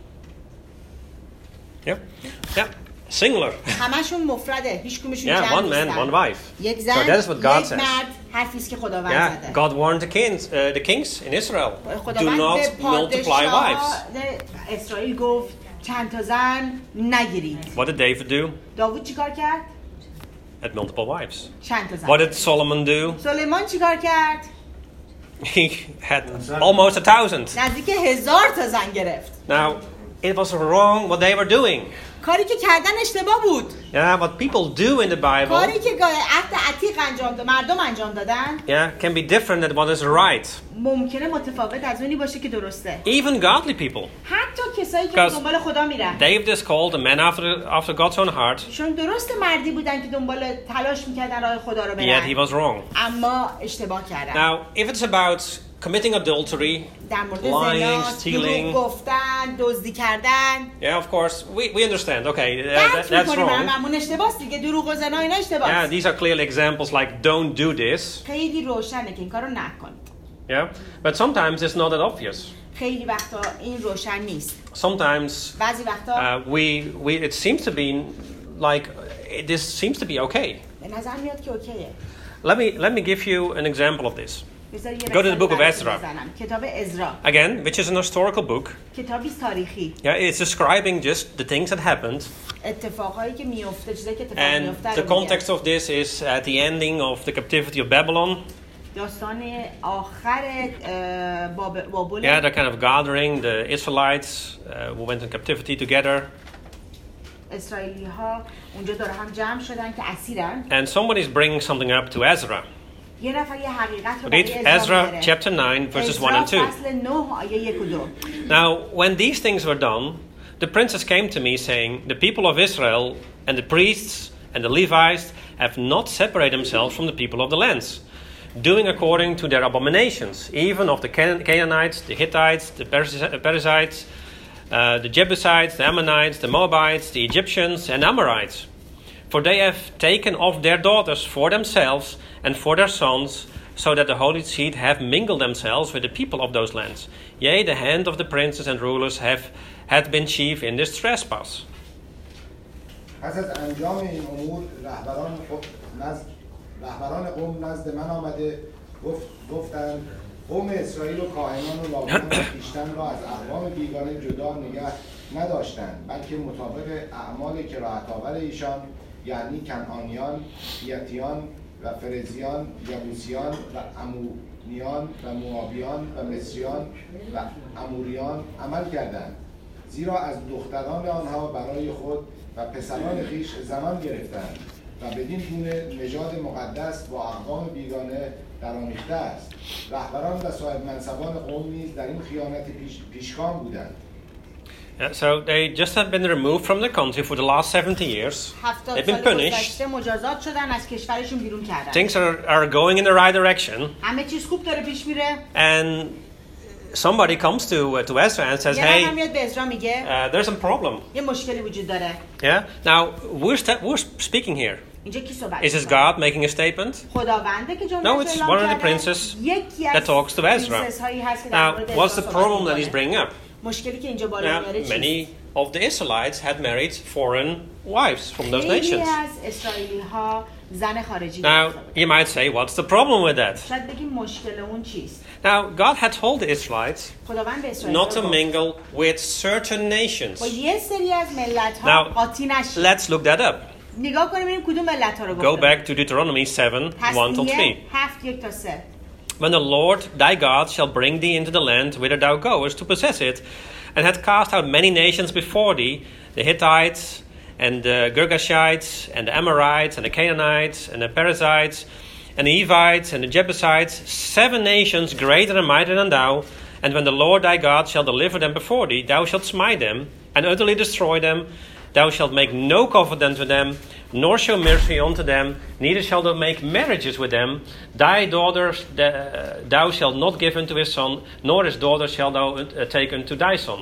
Yeah. Yeah. Singular. همشون مفرده، هیچ کدومشون Yeah, جمع one man, نیستن. one wife. یک So زن، that is what God یک says. مرد، حرفی است که خداوند Yeah, زده. God warned the kings, uh, the kings in Israel, do خداوند not به multiply پادشاهان wives. اسرائیل گفت چند تا زن نگیرید. What did David do? داوود چیکار کرد؟ Had multiple wives. چند تا زن. What did Solomon do? سلیمان چیکار کرد؟ He had almost a thousand. نزدیک هزار تا زن گرفت. Now, it was wrong what they were doing. کاری که کردن اشتباه بود. Yeah, what people do in the Bible, کاری که گاه عهد عتیق انجام داد، مردم انجام دادن، yeah, can be different than what is right. ممکنه متفاوت از اونی باشه که درسته. Even godly people. حتی کسایی که Because دنبال خدا میرن. David is called a man after after God's own heart, چون درست مردی بودن که دنبال تلاش میکردن راه خدا رو yet he برن. was wrong. اما اشتباه کردن. Now, if it's about committing adultery, در مورد lying, زنا، stealing, دروغ گفتن، دزدی کردن، yeah, of course, we, we understand. Okay, uh, that, درک that's میکنیم wrong. همون اشتباهست دیگه. دروغ و زنا اینا Yeah, اشتباهست. these are clearly examples like don't do this. خیلی روشنه که این کارو نکنید. Yeah, but sometimes it's not that obvious. خیلی وقتا این روشن نیست. Sometimes بعضی وقتا uh, we we it seems to be like it, this seems to be okay. به نظر میاد که اوکیه. Let me let me give you an example of this. بذار یه Go to the مثال book of براتون Ezra. بزنم. کتاب عزرا، Again, which is an historical book. کتابی تاریخی. Yeah, it's describing just the things that happened. اتفاقایی که میفته، چیزایی که اتفاق And میفته the رو میگه. context of this is at the ending of the captivity of Babylon. داستان آخر اه، باب- بابل. Yeah, they're kind of gathering the Israelites uh, who went in captivity together. اسرائیلی ها اونجا داره هم جمع شدن که اسیرن. And somebody's bringing something up to Ezra. یه نفر یه حقیقت رو Read برای ازرا Ezra میاره. chapter nine, verses one and two. ازرا فصل نه آیه یک و دو. Now, when these things were done, the princes came to me, saying, The people of Israel and the priests and the Levites have not separated themselves from the people of the lands, doing according to their abominations, even of the Can- Canaanites, the Hittites, the Perez- Perizzites, uh, the Jebusites, the Ammonites, the Moabites, the Egyptians, and Amorites. For they have taken off their daughters for themselves and for their sons, so that the holy seed have mingled themselves with the people of those lands. Yea, the hand of the princes and rulers have had been chief in this trespass. پس از انجام این امور رهبران خود نزد رهبران قوم نزد من آمده گفت گفتند قوم اسرائیل و کاهنان و لاویان خویشتن را از اقوام بیگانه جدا نگه نداشتند، بلکه مطابق اعمال کراهت‌آور ایشان، یعنی کنعانیان، هیتیان و فرزیان، یبوسیان و امونیان و موآبیان و مصریان و اموریان عمل کردند، زیرا از دختران آنها برای خود و پسران خیش زنان گرفتند و بدین گونه نژاد مقدس با اقوام بیگانه درآمیخته است. رهبران و صاحب منصبان قوم نیز در این خیانت پیش، پیشگام بودند. Yeah, so they just have been removed from the country for the last seventy years. هفتاد They've been سال punished. گذشته مجازات شدن، از کشورشون بیرون کردن. Things are, are going in the right direction. همه چیز خوب داره پیش میره. And somebody comes to uh, to Ezra and says, یه نفر "Hey, میاد به ازرا میگه uh, there's a problem." یه مشکلی وجود داره. Yeah. Now we're sta- we're speaking here. اینجا کی صحبت Is this می‌کنه؟ God making a statement? خداونده که جمله No, it's اعلام one of the کرده. princes یکی از that talks to Ezra. پرنسس هایی هست که در Now, مورد what's ازرا the صحبت problem that he's می‌کنه. bringing up? مشکلی که اینجا بالا Now, میاره many چیست؟ of the Israelites had married foreign wives from those خیلی nations. از اسرائیلی ها زن خارجی Now, گرفته بودن. you might say, what's the problem with that? شاید بگیم مشکل اون چیست؟ Now, God had told the Israelites خداوند به اسرائیل not to گفت mingle with certain nations. با یه سری از ملت ها Now, قاطی نشید. let's look that up. نگاه کنیم ببینیم کدوم ملت ها رو Go گفته. back to Deuteronomy seven, one to three. تثنیه هفت یک تا سه. When the Lord thy God shall bring thee into the land whither thou goest to possess it, and hath cast out many nations before thee, the Hittites, and the Girgashites, and the Amorites, and the Canaanites, and the Perizzites, and the Evites, and the Jebusites, seven nations greater and mightier than thou, and when the Lord thy God shall deliver them before thee, thou shalt smite them, and utterly destroy them. Thou shalt make no covenant with them, nor show mercy unto them, neither shalt thou make marriages with them. Thy daughter uh, thou shalt not give unto his son, nor his daughter shalt thou uh, take unto thy son.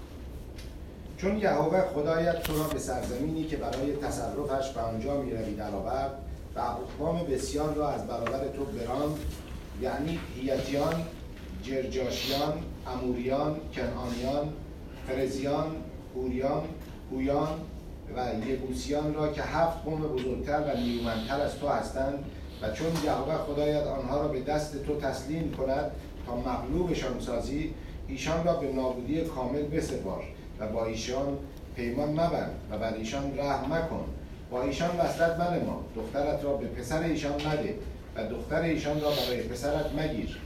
چون یهوه خدایت تو را به سرزمینی که برای تصرفش به آنجا میروی درآورد و اقوام بسیار را از برابر تو براند، یعنی هیتیان، جرجاشیان، اموریان، کنعانیان، فرزیان، هوریان، هویان و یبوسیان را که هفت قوم بزرگتر و نیرومندتر از تو هستند، و چون یهوه خدایت آنها را به دست تو تسلیم کند تا مغلوبشان سازی، ایشان را به نابودی کامل بسپار و با ایشان پیمان مبند و بر ایشان رحم مکن. با ایشان وصلت منما، دخترت را به پسر ایشان مده و دختر ایشان را برای پسرت مگیر.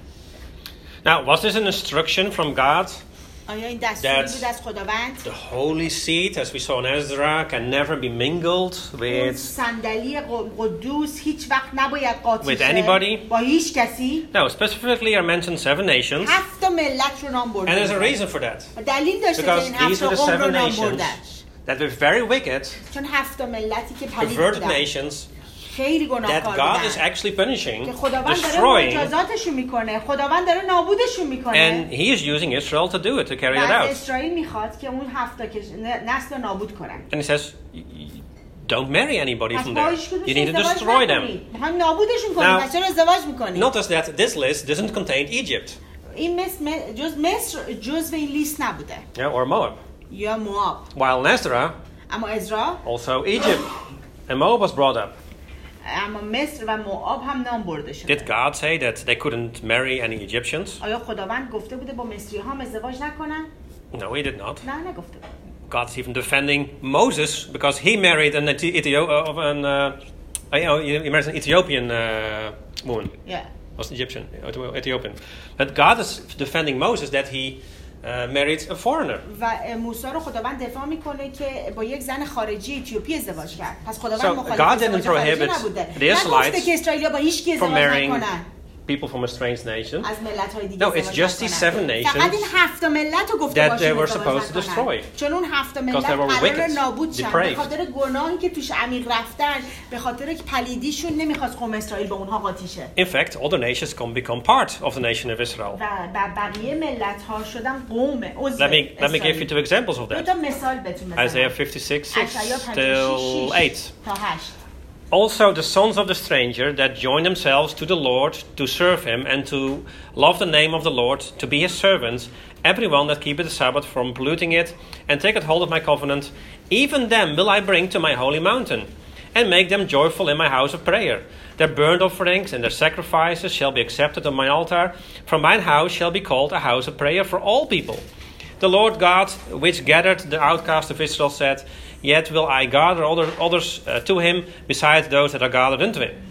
Now, was this an instruction from God? آیا این دستوری بود از خداوند؟ The holy seat, as we saw in Ezra, can never be mingled اون with صندلی قدوس هیچ وقت نباید قاطی with شه anybody. با هیچ کسی. No, specifically are mentioned seven nations, هفت ملت رو نام برده. and there's a reason for that. و دلیل داشته که Because این these هفت are the قوم رو seven نام nations بردن. that were very wicked, چون هفت ملتی که پلید perverted بودن، nations, خیلی that گناهکار God is بودن، actually punishing, که خداوند داره destroying, مجازاتشون میکنه، خداوند داره نابودشون میکنه. and He is using Israel to do it, to carry و it از out. اسرائیل میخواد که اون هفت که نسل رو نابود کنن. And He says, "Y- y- don't marry anybody پس from با there. هیچ کدومش You need to ازدواج destroy them." نکنید. میخوایم نابودشون کنیم. Now, پس چرا ازدواج میکنیم؟ Notice that this list doesn't contain Egypt, این مصر جز مصر جزو این لیست نبوده. yeah, or Moab. یا موآب. While in Ezra, اما عزرا، also Egypt and Moab was brought up. اما مصر و موآب هم نام برده شده. Did God say that they couldn't marry any Egyptians? آیا خداوند گفته بوده با مصری ها هم ازدواج نکنن؟ No, He did not. نه نگفته بود. God's even defending Moses because he married an Ethi- Ethio- uh, of an, uh, you know, he married an Ethiopian uh, woman. Yeah. Was Egyptian, Ethiopian. But God is defending Moses that he uh, married a foreigner. و موسی رو خداوند دفاع میکنه که با یک زن خارجی اتیوپی ازدواج کرد. پس خداوند So مخالف God didn't ازدواج خارجی prohibit نبوده. the Israelites نگفته که اسرائیلیا با هیچ کی from ازدواج marrying نکنن. people from a strange nation. از ملت‌های دیگه No, ازدواج it's just these seven نکنن. nations فقط این هفت ملت رو گفته that باشیم they were ازدواج supposed to نکنن. destroy. چون اون هفت ملت Because they were قرار wicked, نابود شن. depraved. به خاطر گناهی که توش عمیق رفتن، به خاطر که پلیدیشون نمیخواست قوم اسرائیل با اونها قاطی شه. In fact, other nations can become part of the nation of Israel. و بقیه ملت‌ها شدن قوم عضو Let me let me give you two examples of دو that. تا مثال بهتون بزنم. Isaiah fifty-six, six اشعیا till پنجاه و شش eight. تا هشت. Also, the sons of the stranger that join themselves to the Lord to serve him and to love the name of the Lord, to be his servants, everyone that keepeth the Sabbath from polluting it, and taketh hold of my covenant, even them will I bring to my holy mountain, and make them joyful in my house of prayer. Their burnt offerings and their sacrifices shall be accepted on my altar, for mine house shall be called a house of prayer for all people. The Lord God, which gathered the outcast of Israel, said, Yet will I gather other, others uh, to him, besides those that are gathered unto him.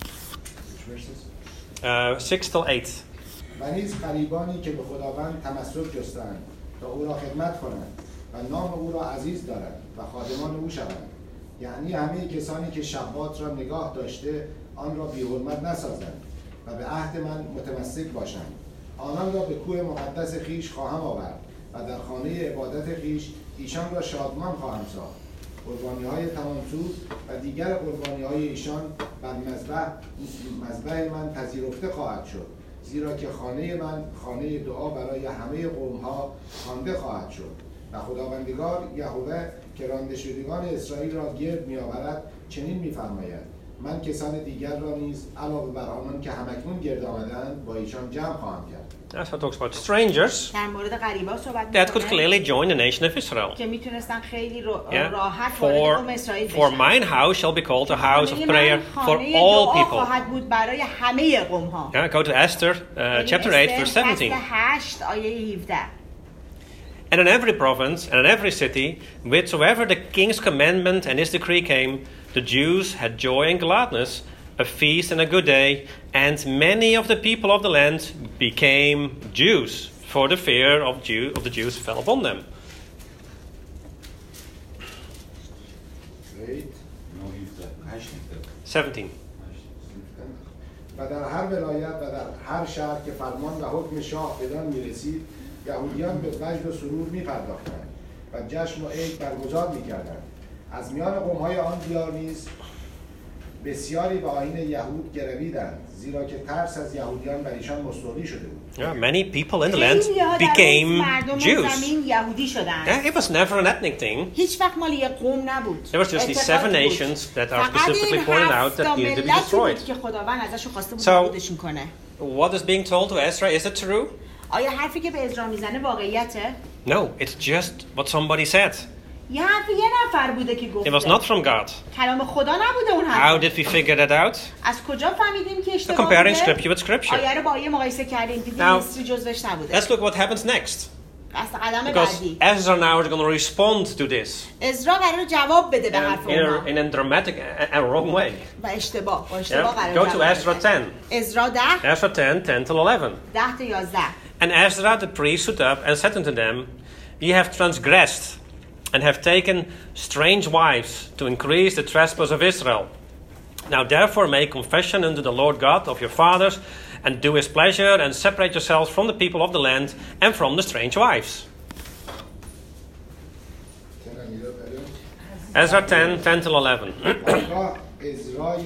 Uh, six till eight. و نیز غریبانی که به خداوند تمسک جستند تا او را خدمت کنند و نام او را عزیز دارند و خادمان او شوند، یعنی همه کسانی که شبات را نگاه داشته آن را بی حرمت نسازند و به عهد من متمسک باشند. آنان را به کوه مقدس خیش خواهم آورد و در خانه عبادت خیش ایشان را شادمان خواهم ساخت. قربانی‌های تمام‌سوز و دیگر قربانی‌های ایشان بر مذبح مذبح من پذیرفته خواهد شد، زیرا که خانه من خانه دعا برای همه قوم‌ها خوانده خواهد شد. و خداوندگار یهوه که رانده شدگان اسرائیل را گرد می‌آورد چنین می‌فرماید: من کسان دیگر را نیز علاوه بر آنان که همکنون گرد آمدند با ایشان جمع خواهم کرد. That's what talks about strangers در مورد غریبه‌ها صحبت that could می‌کنه clearly join the nation of Israel. که میتونستن خیلی رو- Yeah. راحت وارد For, قوم اسرائیل for بشن. mine house shall be called a house of خانه prayer من for خانه all دعا people. خواهد بود برای همه قوم‌ها. Yeah, go to Esther uh, chapter eight, verse seventeen. فصل هشت آیه هفده. And in every province and in every city, whithersoever the king's commandment and his decree came, the Jews had joy and gladness, a feast and a good day, and many of the people of the land became Jews, for the fear of, Jew, of the Jews fell upon them. Wait. seventeen. و در هر ولایت و در هر شهر که فرمان و حکم شاه بدان میرسید یهودیان به وجد و سرور میپرداختند و جشن و عید برگزار میکردند. از میان قوم‌های آن دیار نیز بسیاری به آیین یهود گرویدند، زیرا که ترس از یهودیان بر ایشان مستولی شده بود. Yeah, many people in the land خیلی‌ها در became مردم Jews. زمین یهودی شدند. Yeah, it was never an ethnic thing. هیچ وقت مال یک قوم نبود. There was just these اعتقاد seven بود. nations that are فقط specifically این pointed out هفت that needed to be ملتی destroyed. بود که خداوند ازش خواسته بود So- نابودشون کنه. What is being told to Ezra, is it true? آیا حرفی که به عزرا میزنه واقعیته؟ No, it's just what somebody said. یه حرف یه نفر بوده که گفته. It was not from God. کلام خدا نبوده اون How حرف. did we figure that out? از کجا فهمیدیم که اشتباه Comparing بوده؟ scripture with scripture. آیه رو با آیه مقایسه کردیم دیدیم Now, مصری جزوش نبوده. Let's look what happens next. دست قدم Because بعدی. Ezra now is going to respond to this عزرا قرار جواب بده به in, حرف in, اونها a, in a dramatic and a wrong way. و اشتباه با اشتباه Yeah? قرار Go to جواب Ezra بده. ten. عزرا ده Ezra ten, ten till eleven. ده تا یازده. And Ezra the priest stood up and said unto them, Ye have transgressed, and have taken strange wives to increase the trespass of Israel. Now therefore make confession unto the Lord God of your fathers, and do his pleasure, and separate yourselves from the people of the land, and from the strange wives. Ezra ten, ten till eleven. آنگاه عزرای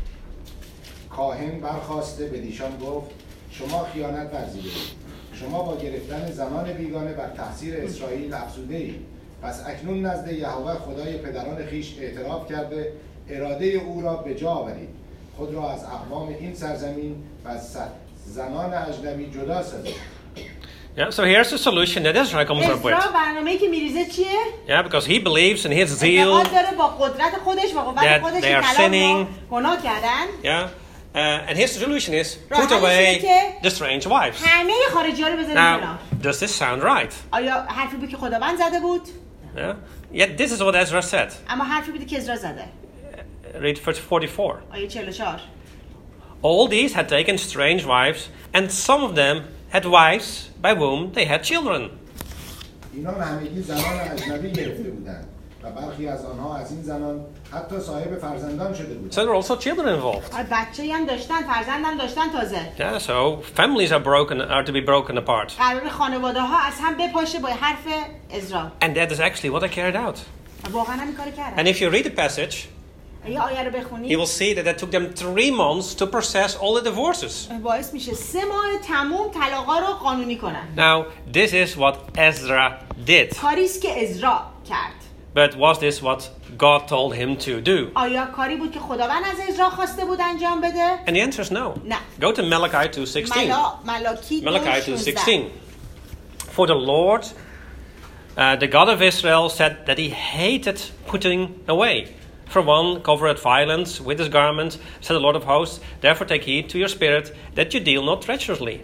کاهن برخاسته به ایشان گفت شما خیانت ورزیدید. شما با گرفتن زنان بیگانه بر تحصیل اسرائیل افزوده اید. پس اکنون نزد یهوه خدای پدران خیش اعتراف کرده اراده او را به جا آورید. خود را از اقوام این سرزمین و از زنان اجنبی جدا سازید. Yeah, so here's the solution that Ezra comes up with. عزرا برنامه‌ای که میریزه چیه؟ Yeah, because he believes in his zeal. اعتقاد داره با قدرت خودش و قوت that خودش they که are کلام sinning. رو گناه کردن. Yeah, uh, and his solution is Right, put how away does it the strange wives. همه خارجی‌ها رو بذارید Now, کنار. does this sound right? آیا حرفی بود که خداوند زده بود؟ Yeah. Yet this is what Ezra said. اما حرفی بود که عزرا زده. Read verse forty-four. آیه چهل و چهار. All these had taken strange wives, and some of them had wives by whom they had children. اینان همگی زنان اجنبی گرفته بودند و برخی از آنها از این زنان حتی صاحب فرزندان شده So بودند. there are also children involved. آره بچه‌ای هم داشتن، فرزند هم داشتن تازه. Yeah, so families are broken, are to be broken apart. قرار خانواده ها از هم بپاشه با حرف عزرا. And that is actually what they carried out. و واقعا هم این کارو And کردن. if you read the passage, یه آیه رو you بخونید. will see that it took them three months to process all the divorces. باعث میشه سه ماه تموم طلاقا رو قانونی کنن. Now, this is what Ezra did. کاری است که عزرا کرد. But was this what God told him to do? آیا کاری بود که خداوند از عزرا خواسته بود انجام بده؟ And the answer is no. No. Go to Malachi two sixteen. ملا ملاکی Malachi two دو شانزده. sixteen. For the Lord, uh, the God of Israel, said that he hated putting away. For one covereth violence with his garment, said the Lord of hosts, therefore take heed to your spirit, that you deal not treacherously.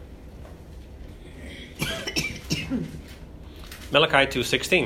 Malachi two sixteen.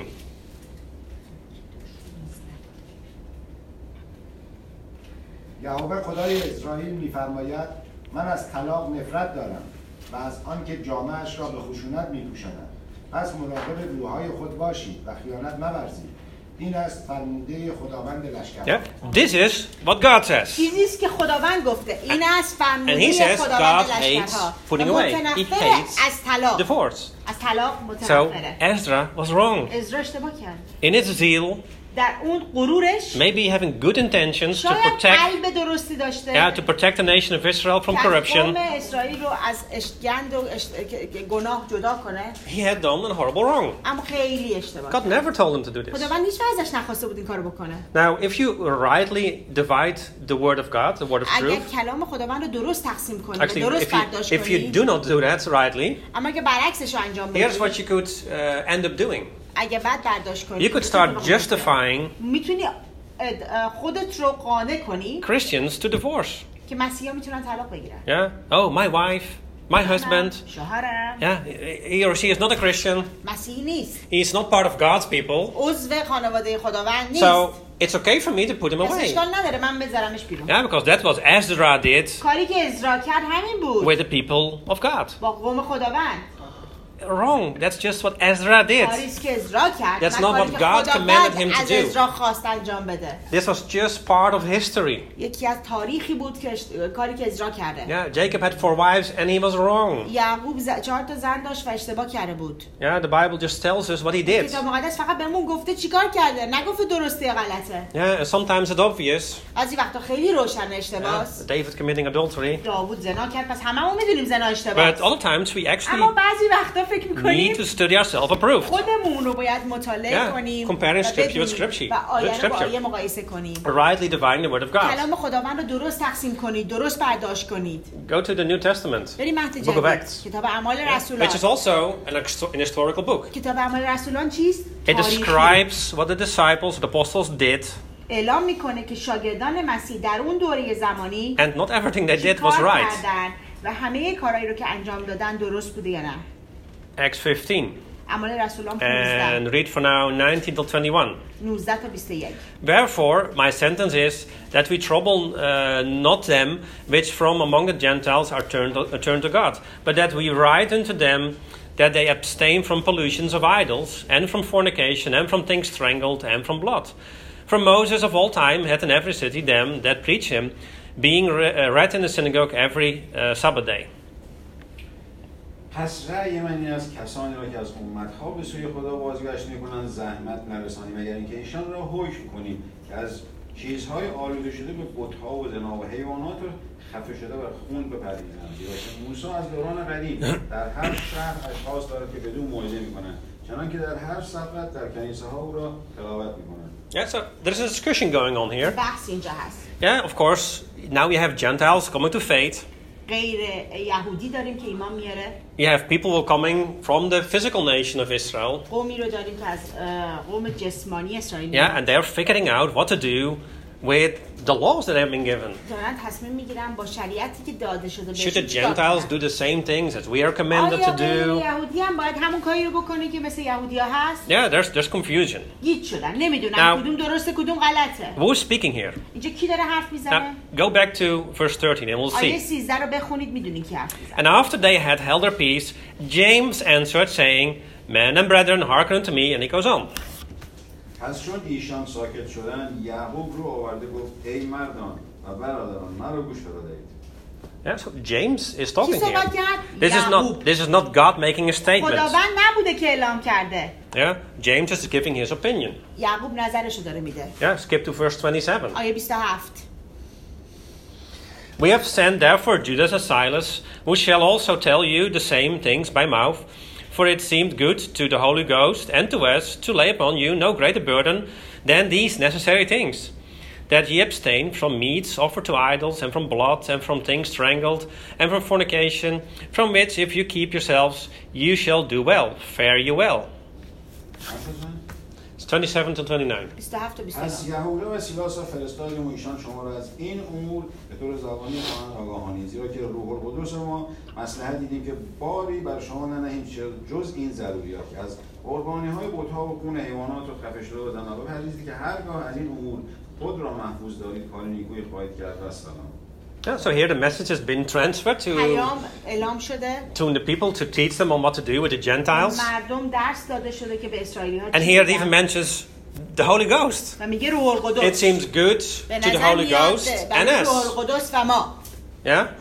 یهوه خدای اسرائیل می‌فرماید من از طلاق نفرت دارم و از آنکه جامه‌اش را به خشونت می‌پوشاند. پس مراقب روح‌های خود باشید و خیانت مورزید. این است فرموده خداوند لشکرها. Yeah, this is what God says. چیزی است که خداوند گفته. این است And he فرموده says خداوند God hates لشکرها. putting و away. He متنفره hates از طلاق. divorce. از طلاق So متنفره. Ezra was wrong. عزرا اشتباه کرد. In his zeal, در اون غرورش maybe having good intentions to شاید protect, قلب درستی داشته yeah, to protect the nation of Israel from که از corruption. قوم اسرائیل رو از اشگند و اش... گناه جدا کنه، He had done a horrible wrong. اما خیلی اشتباه God never told him to do this. خداوند هیچ وقت ازش نخواسته بود این کارو بکنه. Now, if you rightly divide the word of God, the word of اگر truth, کلام خداوند رو درست تقسیم کنی و actually, درست if you, برداشت if you کنی، do not do that rightly, اما که برعکسش رو انجام بدی، here's what you could uh, end up doing. اگه بد برداشت کنی، You could start justifying میتونی خودت رو قانع کنی Christians to divorce. که مسیحا میتونن طلاق بگیرن. Yeah. Oh, my wife, my husband. شوهرم Yeah, he or she is not a Christian. مسیحی نیست. He's not part of God's people. عضو خانواده خداوند نیست. So it's okay for me to put him پس away. اشکال نداره من بذارمش بیرون. Yeah, because that was Ezra did کاری که عزرا کرد همین بود. with the people of God. با قوم خداوند. Wrong. That's just what Ezra did. کاری که عزرا کرد. That's نه not کاری what که God خداوند commanded him to از do. عزرا خواست انجام بده. This was just part of history. یکی از تاریخی بود که اشت... کاری که عزرا کرده. Yeah, Jacob had four wives and he was wrong. یعقوب ز... چهار تا زن داشت و اشتباه کرده بود. Yeah, the Bible just tells us what he did. کتاب مقدس فقط بهمون گفته چیکار کرده، نگفته درسته یا غلطه. Yeah, sometimes it's obvious. بعضی وقتا خیلی روشن Yeah, اشتباهه. David committing adultery. داوود زنا کرد، پس هممون میدونیم زنا اشتباهه. But other times we اما actually بعضی وقتا فکر می‌کنیم need to study ourselves approved. خودمون رو باید مطالعه Yeah, کنیم comparing و scripture with بدونیم scripture. و آیه رو با Scripture. آیه مقایسه کنیم. Rightly dividing the word of God. کلام خداوند رو درست تقسیم کنید، درست برداشت کنید. Go to the New Testament, بریم متن Book of جدید. Acts, کتاب اعمال رسولان. which is also an, ex- an historical book. کتاب اعمال رسولان چیست؟ It تاریخی. describes what the disciples, the apostles did, اعلام میکنه که شاگردان مسیح در اون دوره زمانی and not everything they did was چیکار right. کردن و همه کارهایی رو که انجام دادن درست بوده یا نه. Acts fifteen. اعمال رسولان And پانزده read for now nineteen till twenty-one. نوزده تا بیست و یک. Therefore, my sentence is that we trouble uh, not them which from among the Gentiles are turned, uh, turned to God, but that we write unto them that they abstain from pollutions of idols, and from fornication, and from things strangled, and from blood. For Moses of all time had in every city them that preach him, being re- uh, read in the synagogue every uh, Sabbath day. پس رأی من این از کسانی را که از امتها به سوی خدا بازگشت می‌کنند زحمت نرسانیم، مگر اینکه ایشان را حکم کنیم که از چیزهای آلوده شده به بت‌ها و زنا و حیوانات خفه شده و خون بپرهیزند. زیرا که موسی از دوران قدیم در هر شهر اشخاص دارد که بدون موعظه می‌کنند، چنانکه در هر سبت در کنیسه‌ها او را تلاوت می‌کنند. Yeah, so there's a discussion going on here. بحث اینجا هست. Yeah, of course, now we have Gentiles coming to faith. غیر یهودی داریم که ایمان میاره. You have people who are coming from the physical nation of Israel. قومی رو داریم که از قوم جسمانی اسرائیل Yeah, and they're figuring out what to do with the laws that have been given. دارن تصمیم میگیرن با شریعتی که داده شده بهشون Should the چیکار Gentiles کنن. do the same things as we are commanded آیا to غیر do? یهودی هم باید همون کاری رو بکنه که مثل یهودی ها هست؟ Yeah, there's there's confusion. گیج شدن، نمیدونن Now- کدوم درسته کدوم غلطه. Who's speaking here? اینجا کی داره حرف میزنه؟ Now, go back to verse thirteen and we'll آیه see. سیزده رو بخونید میدونید کی حرف میزنه. And after they had held their peace, James answered, saying, Men and brethren, hearken unto me. And he goes on. پس چون ایشان ساکت شدند، یعقوب رو آورده گفت ای مردان و برادران مرا گوش بدهید. Yeah, so James is کی talking صحبت here. کرد؟ This is یعقوب. not this is not God making a statement. خداوند نبوده که اعلام کرده. Yeah, James is giving his opinion. یعقوب نظرشو داره میده. Yeah, skip to verse twenty-seven. آیه بیست و هفت. We have sent therefore Judas and Silas, who shall also tell you the same things by mouth, for it seemed good to the Holy Ghost and to us to lay upon you no greater burden than these necessary things, that ye abstain from meats offered to idols, and from blood, and from things strangled, and from fornication, from which if you keep yourselves, you shall do well. Fare you well. It's twenty-seven to twenty-nine. بیست و هفت تا بیست و پس نه. یهودا و سیلاس را فرستادیم و ایشان شما را از این امور به طور زبانی خواهند آگاهانی، زیرا که روح القدس ما مصلحت دیدیم که باری بر شما ننهیم جز این ضروریات، که از قربانی‌های بت‌ها و خون حیوانات و خفه شده و زنا بپرهیزید، که هرگاه از این امور خود را محفوظ دارید کار نیکویی خواهید کرد. و سلام. Yeah, so here the message has been transferred to, پیام اعلام شده. to the people to teach them on what to do with the Gentiles. مردم درس داده شده که به اسرائیلی ها And here it even mentions the Holy Ghost. و میگه روح It القدس. seems good به to the نظر Holy میاد Ghost and برای روح us. القدس و ما. Yeah?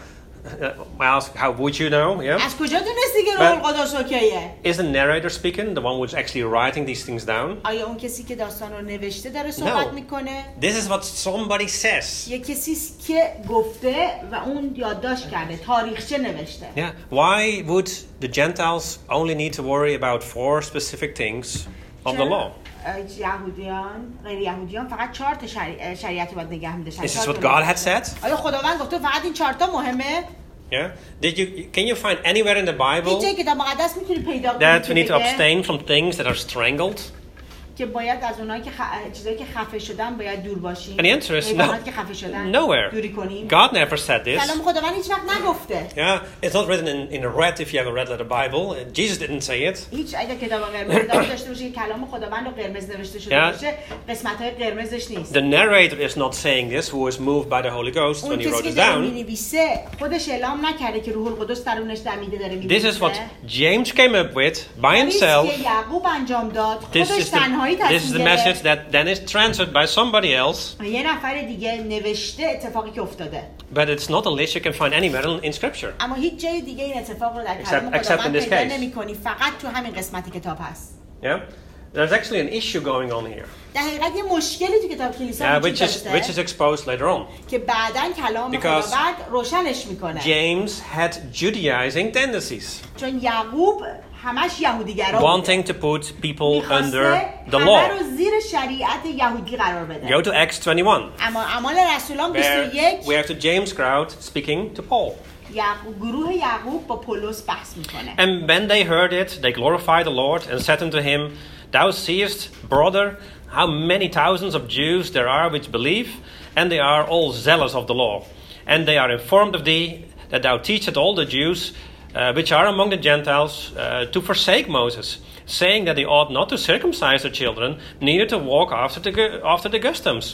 I ask, how would you know? Yeah. از کجا دونستی که روح But- القدس اوکیه؟ Is the narrator speaking, the one who's actually writing these things down? آیا اون کسی که داستان رو نوشته داره صحبت No. میکنه؟ This is what somebody says. یه کسی است که گفته و اون یادداشت کرده، تاریخچه نوشته. Yeah. Why would the Gentiles only need to worry about four specific things of the law? اه، یهودیان، غیر یهودیان فقط چهار تا شری... شریعت رو باید نگه می‌داشتن. Is this what God had said? آیا خداوند گفته فقط این چهار تا مهمه؟ Yeah. Did you can you find anywhere in the Bible این جایی که کتاب مقدس میتونی پیدا کنی that we که need to بگه abstain from things that are strangled? که باید از اونایی که خ... چیزایی که خفه شدن باید دور باشیم. And the answer is حیواناتی no. که خفه شدن Nowhere. دوری کنیم. God never said this. کلام خداوند هیچ وقت نگفته. Yeah, it's not written in, in red if you have a red letter Bible. Jesus didn't say it. هیچ اگه کتاب قرمز داشته باشه که کلام خداوند رو قرمز نوشته شده Yeah. باشه قسمت‌های قرمزش نیست. The narrator is not saying this, who was moved by the Holy Ghost اون when he کسی wrote که it داره down. می‌نویسه خودش اعلام نکرده که روح القدس درونش دمیده داره This می‌نویسه. is what James came up with by کاری است himself. که یعقوب انجام داد. This خودش is تنهایی the, this is تصمیم the گرفت. message that then is transferred by somebody else, یه نفر دیگه نوشته اتفاقی که افتاده. but it's not a list you can find anywhere in Scripture. اما هیچ جای دیگه این اتفاق رو در Except- کلام except خداوند in this پیدا case. نمی‌کنی، فقط تو همین قسمتی کتاب هست. Yeah, there's actually an issue going on here, در حقیقت یه مشکلی تو کتاب کلیسا uh, وجود which is which is داشته exposed later on. که بعداً کلام Because خداوند روشنش میکنه. James had Judaizing tendencies, چون یعقوب همش یهودیگرا بود. wanting to put people under می‌خواسته the همه law. رو زیر شریعت یهودی قرار بده. Go to Acts twenty-one, اما اعمال رسولان where بیست و یک we have the James crowd speaking to Paul. یعقوب گروه یعقوب با پولس بحث میکنه. And when they heard it, they glorified the Lord and said unto him, Thou seest, brother, how many thousands of Jews there are which believe, and they are all zealous of the law. And they are informed of thee, that thou teachest all the Jews uh, which are among the Gentiles uh, to forsake Moses, saying that they ought not to circumcise their children, neither to walk after the, gu- after the customs.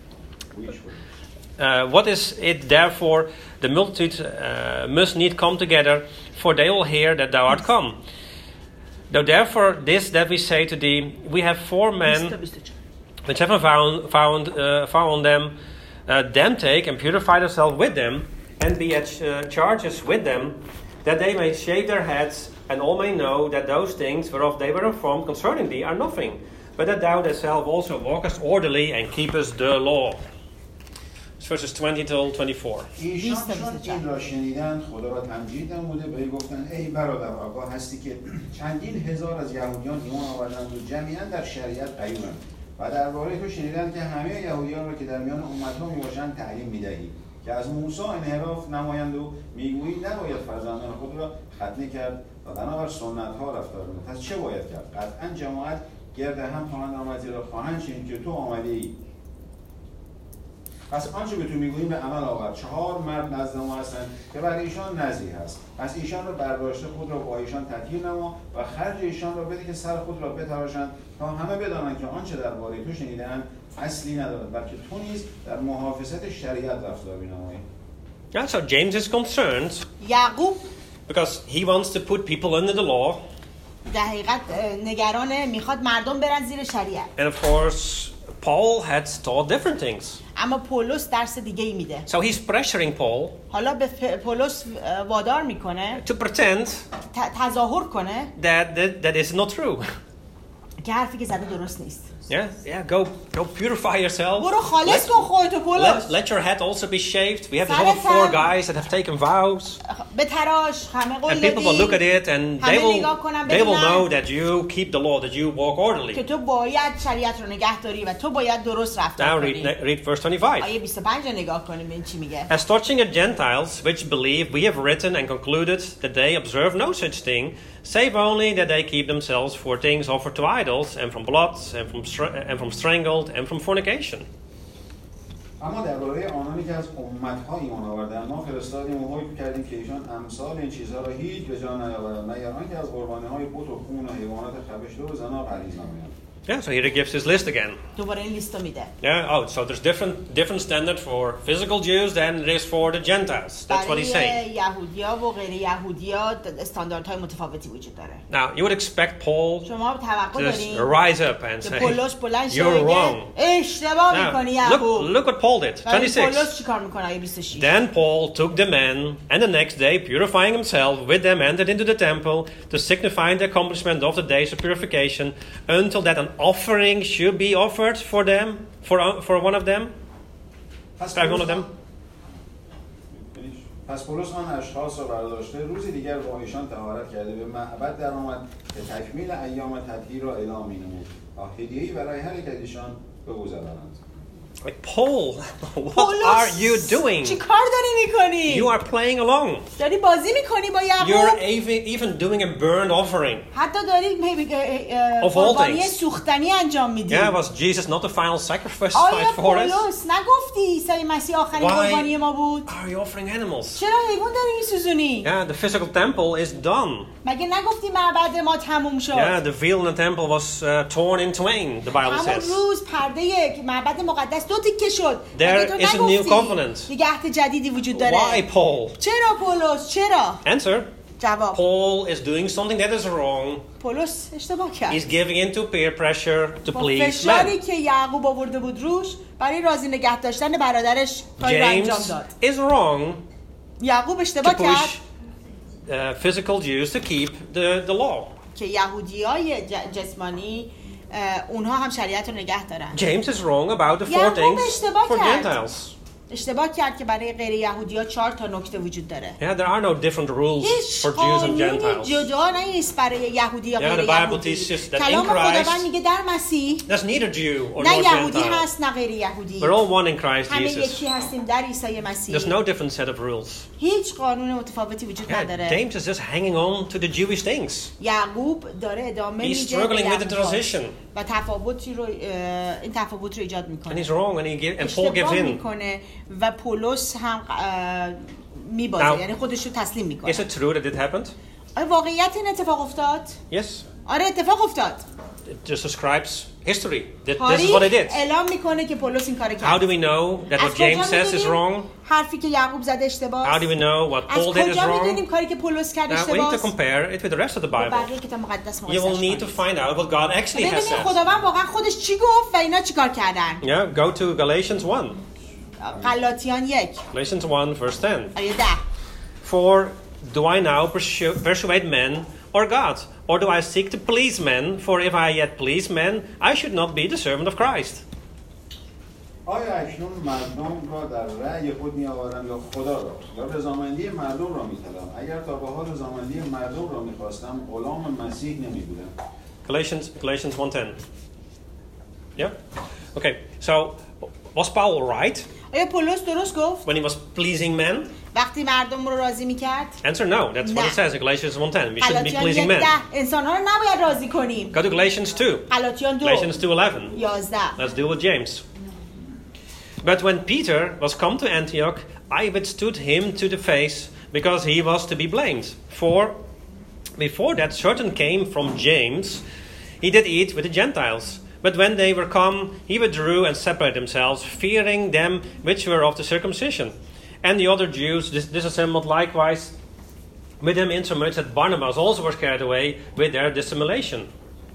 Which way? Uh, what is it therefore? The multitude uh, must need come together, for they will hear that thou art come. Though therefore this that we say to thee, we have four men which have found found uh, found them, uh, them take and purify themselves with them, and be at uh, charges with them, that they may shave their heads, and all may know that those things whereof they were informed concerning thee are nothing, but that thou thyself also walkest orderly and keepest the law. Verses twenty till twenty-four. ایشان چون این را شنیدند خدا را تمجید نموده به گفتند ای برادر آگاه هستی که چندین هزار از یهودیان ایمان آوردند و جمیعا در شریعت قیومند و درباره تو شنیدند که همه یهودیان را که در میان امتها میباشند تعلیم میدهی که از موسی انحراف نمایند و میگویی نباید فرزندان خود را ختنه کرد و بنابر سنت ها رفتار کنند. پس چه باید کرد؟ قطعا جماعت گرد هم خواهند آمد زیرا خواهند شنید که تو آمده ای. پس آنچه به تو میگوییم به عمل آور. چهار مرد نزد ما هستند که بر ایشان نزدیک است. پس ایشان را برداشته خود را با ایشان تطهیر نما و خرج ایشان را بده که سر خود را بتراشند تا همه بدانند که آنچه درباره تو شنیده‌اند اصلی ندارد بلکه تو نیز در محافظت شریعت رفتار بنمایی. Yeah, so James is concerned یعقوب because he wants to put people under the law, در حقیقت اه، نگرانه میخواد مردم برن زیر شریعت. and of course Paul had taught different things. اما پولس درس دیگه ای میده. So he's pressuring Paul حالا به ف- پولس اه، وادار میکنه to pretend ت- تظاهر کنه that that, that is not true. که حرفی که زده درست نیست. Yeah, yeah. Go, go purify yourself. برو خالص کن خودتو پولس. Let, let your head also be shaved. We have this سرت other four هم- guys that have taken vows, به تراش همه قول and people will look at دادی it and همه they will نگاه کنن they will ببینن know that you keep the law, that you walk که orderly. تو باید شریعت رو نگه داری و تو باید درست Now رفتار read کنی. read verse twenty-five. آیه بیست و پنج رو نگاه کنیم ببین چی میگه. As touching the Gentiles which believe, we have written and concluded that they observe no such thing, save only that they keep themselves for things offered to idols, and from blood, and from str- and from strangled, and from fornication. اما درباره آنانی که از امت‌ها ایمان آوردند ما فرستادیم و حکم کردیم که ایشان امثال این چیزها را هیچ به جا نیاورند مگر آنکه از قربانی‌های بت و خون و حیوانات خبشته و زنا پرهیز نمایند. Yeah, so here he gives his list again. دوباره این لیست رو میده. Yeah, oh, so there's different different standard for physical Jews than it is for the Gentiles. That's what he's saying. برای یهودیا و غیر یهودیا استانداردهای متفاوتی وجود داره. Now, you would expect Paul شما توقع to دارین rise up and که say, پولس بلند شه you're wrong. اشتباه میکنی Now, look, یعقوب. look what Paul did. ولی twenty-six. پولس چیکار میکنه آیه بیست و شش؟ Then Paul took the men, and the next day, purifying himself with them, entered into the temple to signify the accomplishment of the days of purification, until that an offering should be offered for them, for for one of them. By one of them. پس پولس آن اشخاص را برداشته روزی دیگر با ایشان طهارت کرده به معبد در آمد که تکمیل ایام تطهیر را اعلام می‌نمود تا هدیه‌ای برای هر یک از ایشان بگذرانند. Like, Paul, what are you doing? چی کار داری میکنی؟ You are playing along. داری بازی میکنی با You're یعقوب؟ even, even doing a burnt offering. حتی داری Of all قربانی things. سوختنی انجام میدی. Yeah, was Jesus not the final sacrifice آیا for us? پولس نگفتی عیسی مسیح آخرین قربانی ما بود؟ Why are you offering animals? چرا حیوان داری میسوزونی؟ Yeah, the physical temple is done. مگه نگفتی معبد ما تموم شد؟ Yeah, the veil in the temple was uh, torn in twain, the Bible همون says. روز پرده معبد مقدس دو تیکه شد. There مگه تو is a new نگفتی covenant. دیگه عهد جدیدی وجود داره؟ Why, Paul? چرا پولس؟ چرا؟ Answer, جواب Paul is doing something that is wrong. پولس اشتباه کرد. He's giving in to peer pressure to با please فشاری men. که یعقوب آورده بود روش برای راضی نگه داشتن برادرش کاری رو انجام James داد. is wrong یعقوب to اشتباه کرد push uh, physical Jews to keep the, the law. که یهودیای ج- جسمانی اه، اونها هم شریعت رو نگه دارن. James is wrong about the four یعقوب things اشتباه for کرد. Gentiles. اشتباه کرد که برای غیر یهودی‌ها چهار تا نکته وجود داره. Yeah, there are no different rules هیچ for Jews and قانونی Gentiles. جدا نیست برای یهودی یا Yeah, غیر the Bible یهودی. teaches that in کلام Christ خداوند میگه در مسیح there's neither Jew or نه no یهودی Gentile. هست نه غیر یهودی. We're all one in Christ همه Jesus. یکی هستیم در عیسی مسیح. There's no different set of rules. هیچ قانون متفاوتی وجود Yeah, نداره. James is just hanging on to the Jewish things. یعقوب داره ادامه He's میده struggling with the به transition. و تفاوتی رو اه، این تفاوت رو ایجاد And میکنه. he's wrong and, he give, and Paul gives اشتباه in. میکنه و پولس هم اه، میبازه Now, یعنی خودش رو تسلیم میکنه. Is it true that it happened? آیا واقعیت این اتفاق افتاد؟ Yes. آره اتفاق افتاد. It just describes history. That this is تاریخ what he did. اعلام میکنه که پولس این کارو How کرد. do we know that از what کجا James says is می‌دونیم wrong? حرفی که یعقوب زده اشتباه How do we know what از Paul did is کجا میدونیم wrong? کاری که پولس کرد Now we need to اشتباه compare it with the rest of the با Bible. بقیه کتاب مقدس You will need to مقایسش find out what God actually has ببینید said. خداوند واقعا خودش چی گفت و اینا چیکار کردن. Yeah, go to Galatians one. غلاطیان یک Galatians one, verse ten. آیه ده. For do I now persu- persuade men or God? Or do I seek to please men? For if I yet please men, I should not be the servant of Christ. آیا اکنون مردم را در رأی خود می‌آورند یا خدا را یا رضامندی مردم را می‌طلبم؟ اگر تا به حال رضامندی مردم را می‌خواستم غلام مسیح نمی‌بودم. Galatians Galatians one ten. Yeah? Okay. So was Paul right آیا پولس درست گفت when he was pleasing men? وقتی مردم رو راضی میکرد؟ Answer no. That's what it says in Galatians one ten. We shouldn't be غلاطیان pleasing یک men. ده انسانها رو نباید راضی کنیم. Go to Galatians two. غلاطیان دو Galatians two eleven. یازده. Let's deal with James. But when Peter was come to Antioch, I withstood him to the face, because he was to be blamed. For before that certain came from James, he did eat with the Gentiles. But when they were come, he withdrew and separated themselves, fearing them which were of the circumcision. And the other Jews dis- disassembled likewise with him, insomuch that Barnabas also was carried away with their dissimulation.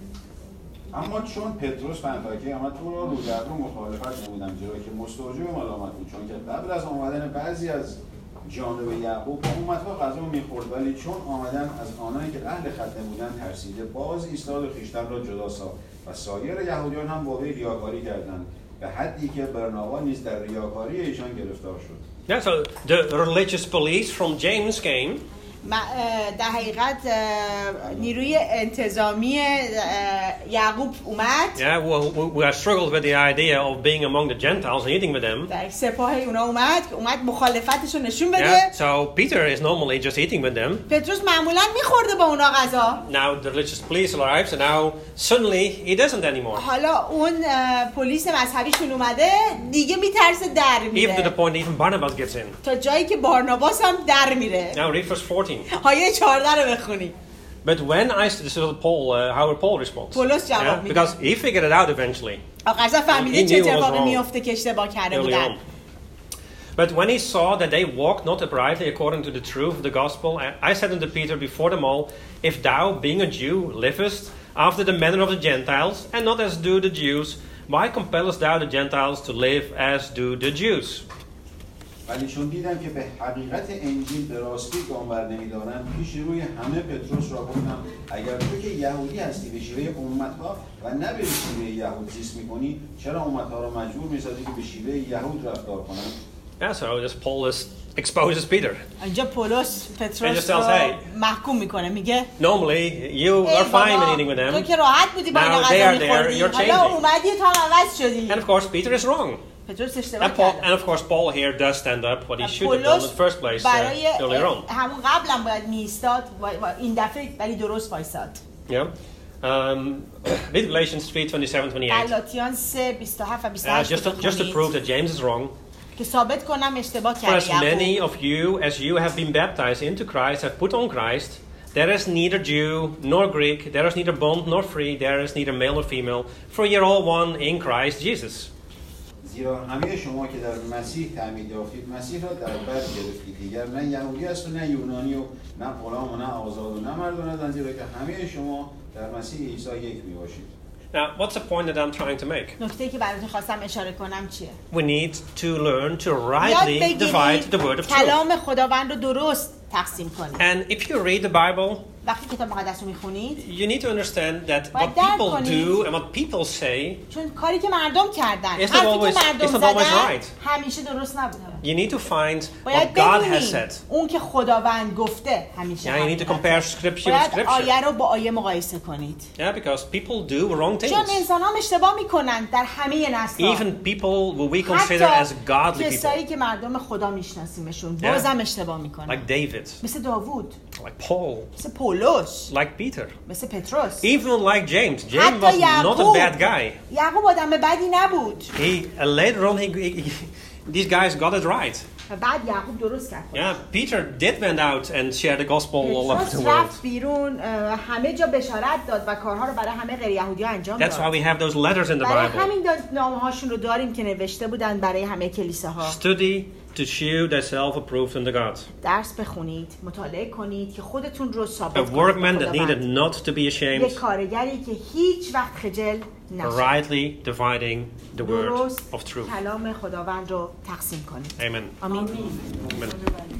اما چون پتروس به انطاکیه آمد او را رو در رو مخالفت نمودم، چرا که مستوجب ملامت بود، چون که قبل از آمدن بعضی از جانب یعقوب حکومت‌ها غذا می‌خورد، ولی چون آمدن از آنانی که اهل ختنه بودند ترسیده، باز ایستاد و خویشتن را جدا ساخت و سایر یهودیان هم با وی ریاکاری کردند به حدی که برنابا نیز در ریاکاری ایشان گرفتار شد. Yeah, so the religious police from James came. در حقیقت نیروی انتظامی یعقوب اومد. Yeah, who, who have struggled with the idea of being among the Gentiles and eating with them. در سپاه اونا اومد که اومد مخالفتش رو نشون بده. Yeah, so Peter is normally just eating with them. پتروس معمولا میخورده با اونا غذا. Now the religious police arrives and now suddenly he doesn't anymore. حالا اون پلیس مذهبیشون اومده دیگه میترسه در میره. Even to the point even Barnabas gets in. تا جایی که بارناباس هم در میره. Now read verse fourteen. آیه چهارده رو بخونی. But when I, this is what Paul, uh, how Paul responds. پولس جواب میده. Because he figured it out eventually. آخرش فهمیده He چه knew what was اتفاقی wrong میفته که اشتباه کرده early بودن. on. But when he saw that they walked not uprightly according to the truth of the gospel, I said unto Peter before them all, if thou, being a Jew, livest after the manner of the Gentiles, and not as do the Jews, why compellest thou the Gentiles to live as do the Jews? ولی چون دیدم که به حقیقت انجیل به راستی گام بر نمی‌دارند، پیش روی همه پتروس را گفتم اگر تو که یهودی هستی به شیوه امت‌ها و نه به شیوه یهود زیست می‌کنی، چرا امت‌ها را مجبور می‌سازی که به شیوه یهود رفتار کنند؟ Yeah, so this Paul is, exposes Peter. اینجا پولس And پتروس just tells, رو hey, محکوم میکنه میگه normally you ای are fine when eating with بابا تو them. که راحت بودی با اینا Now they غذا are there, میخوردی you're حالا changing. اومدی تا عوض شدی. And of course, Peter is wrong. پتروس اشتباه And, Paul, کرده. and of course, Paul here does stand up what he should have done in the first place uh, برای earlier on. همون قبلا باید میستاد این دفعه ولی درست وایساد. Yeah. Um, read Galatians three twenty-seven twenty-eight. غلاطیان سه بیست و هفت و بیست و Uh, هشت just to, just to prove that James is wrong. که ثابت کنم اشتباه For کرده as many یعقوب. of you as you have been baptized into Christ have put on Christ, there is neither Jew nor Greek, there is neither bond nor free, there is neither male nor female, for ye are all one in Christ Jesus. زیرا همه شما که در مسیح تعمید یافتید مسیح را در بر گرفتید، دیگر نه یهودی است و نه یونانی و نه غلام و نه آزاد و نه مرد و نه زن، زیرا که همه شما در مسیح عیسی یک میباشید. Now, what's the point that I'm trying to make? نکته‌ای که براتون خواستم اشاره کنم چیه؟ We need to learn to یاد rightly divide the word بگیرید of truth. کلام خداوند رو درست تقسیم کنید. And if you read the Bible, وقتی کتاب مقدس رو میخونید you need to understand that باید what درک people کنید. do and what people say, چون کاری که مردم کردن It's not حرفی always- که مردم it's not always زدن right. همیشه درست نبوده. you need to find باید what God has بدونید said. اون که خداوند گفته همیشه Yeah, you need to حقیقته. compare scripture with باید scripture. آیه رو با آیه مقایسه کنید. Yeah, because people do wrong چون things. انسان ها اشتباه میکنن در همه نسل Even people who we consider as godly کسایی people, که مردم خدا میشناسیمشون Yeah. بازم اشتباه میکنن. like David, مثل داوود، like Paul, مثل پولس، like Peter, مثل پتروس، even like James. James حتی was not a یعقوب. bad guy. یعقوب آدم بدی نبود He uh, later on, he, he, he- these guys got it right. و بعد یعقوب درست کرد. Yeah, Peter did went out and shared the gospel all over the پتروس world. رفت بیرون اه، همه جا بشارت داد و کارها رو برای همه غیر یهودی ها انجام That's why داد. we have those letters in the برای Bible. همین نامه هاشون رو داریم که نوشته بودن برای همه کلیساها. Study to shew thyself approved unto God. درس بخونید، مطالعه کنید که خودتون رو ثابت A کنید به workman that needed خداوند. not to be یک ashamed, کارگری که هیچ وقت خجل نشه. rightly dividing the word درست of truth. کلام خداوند رو تقسیم کنید. Amen. آمین. Amen.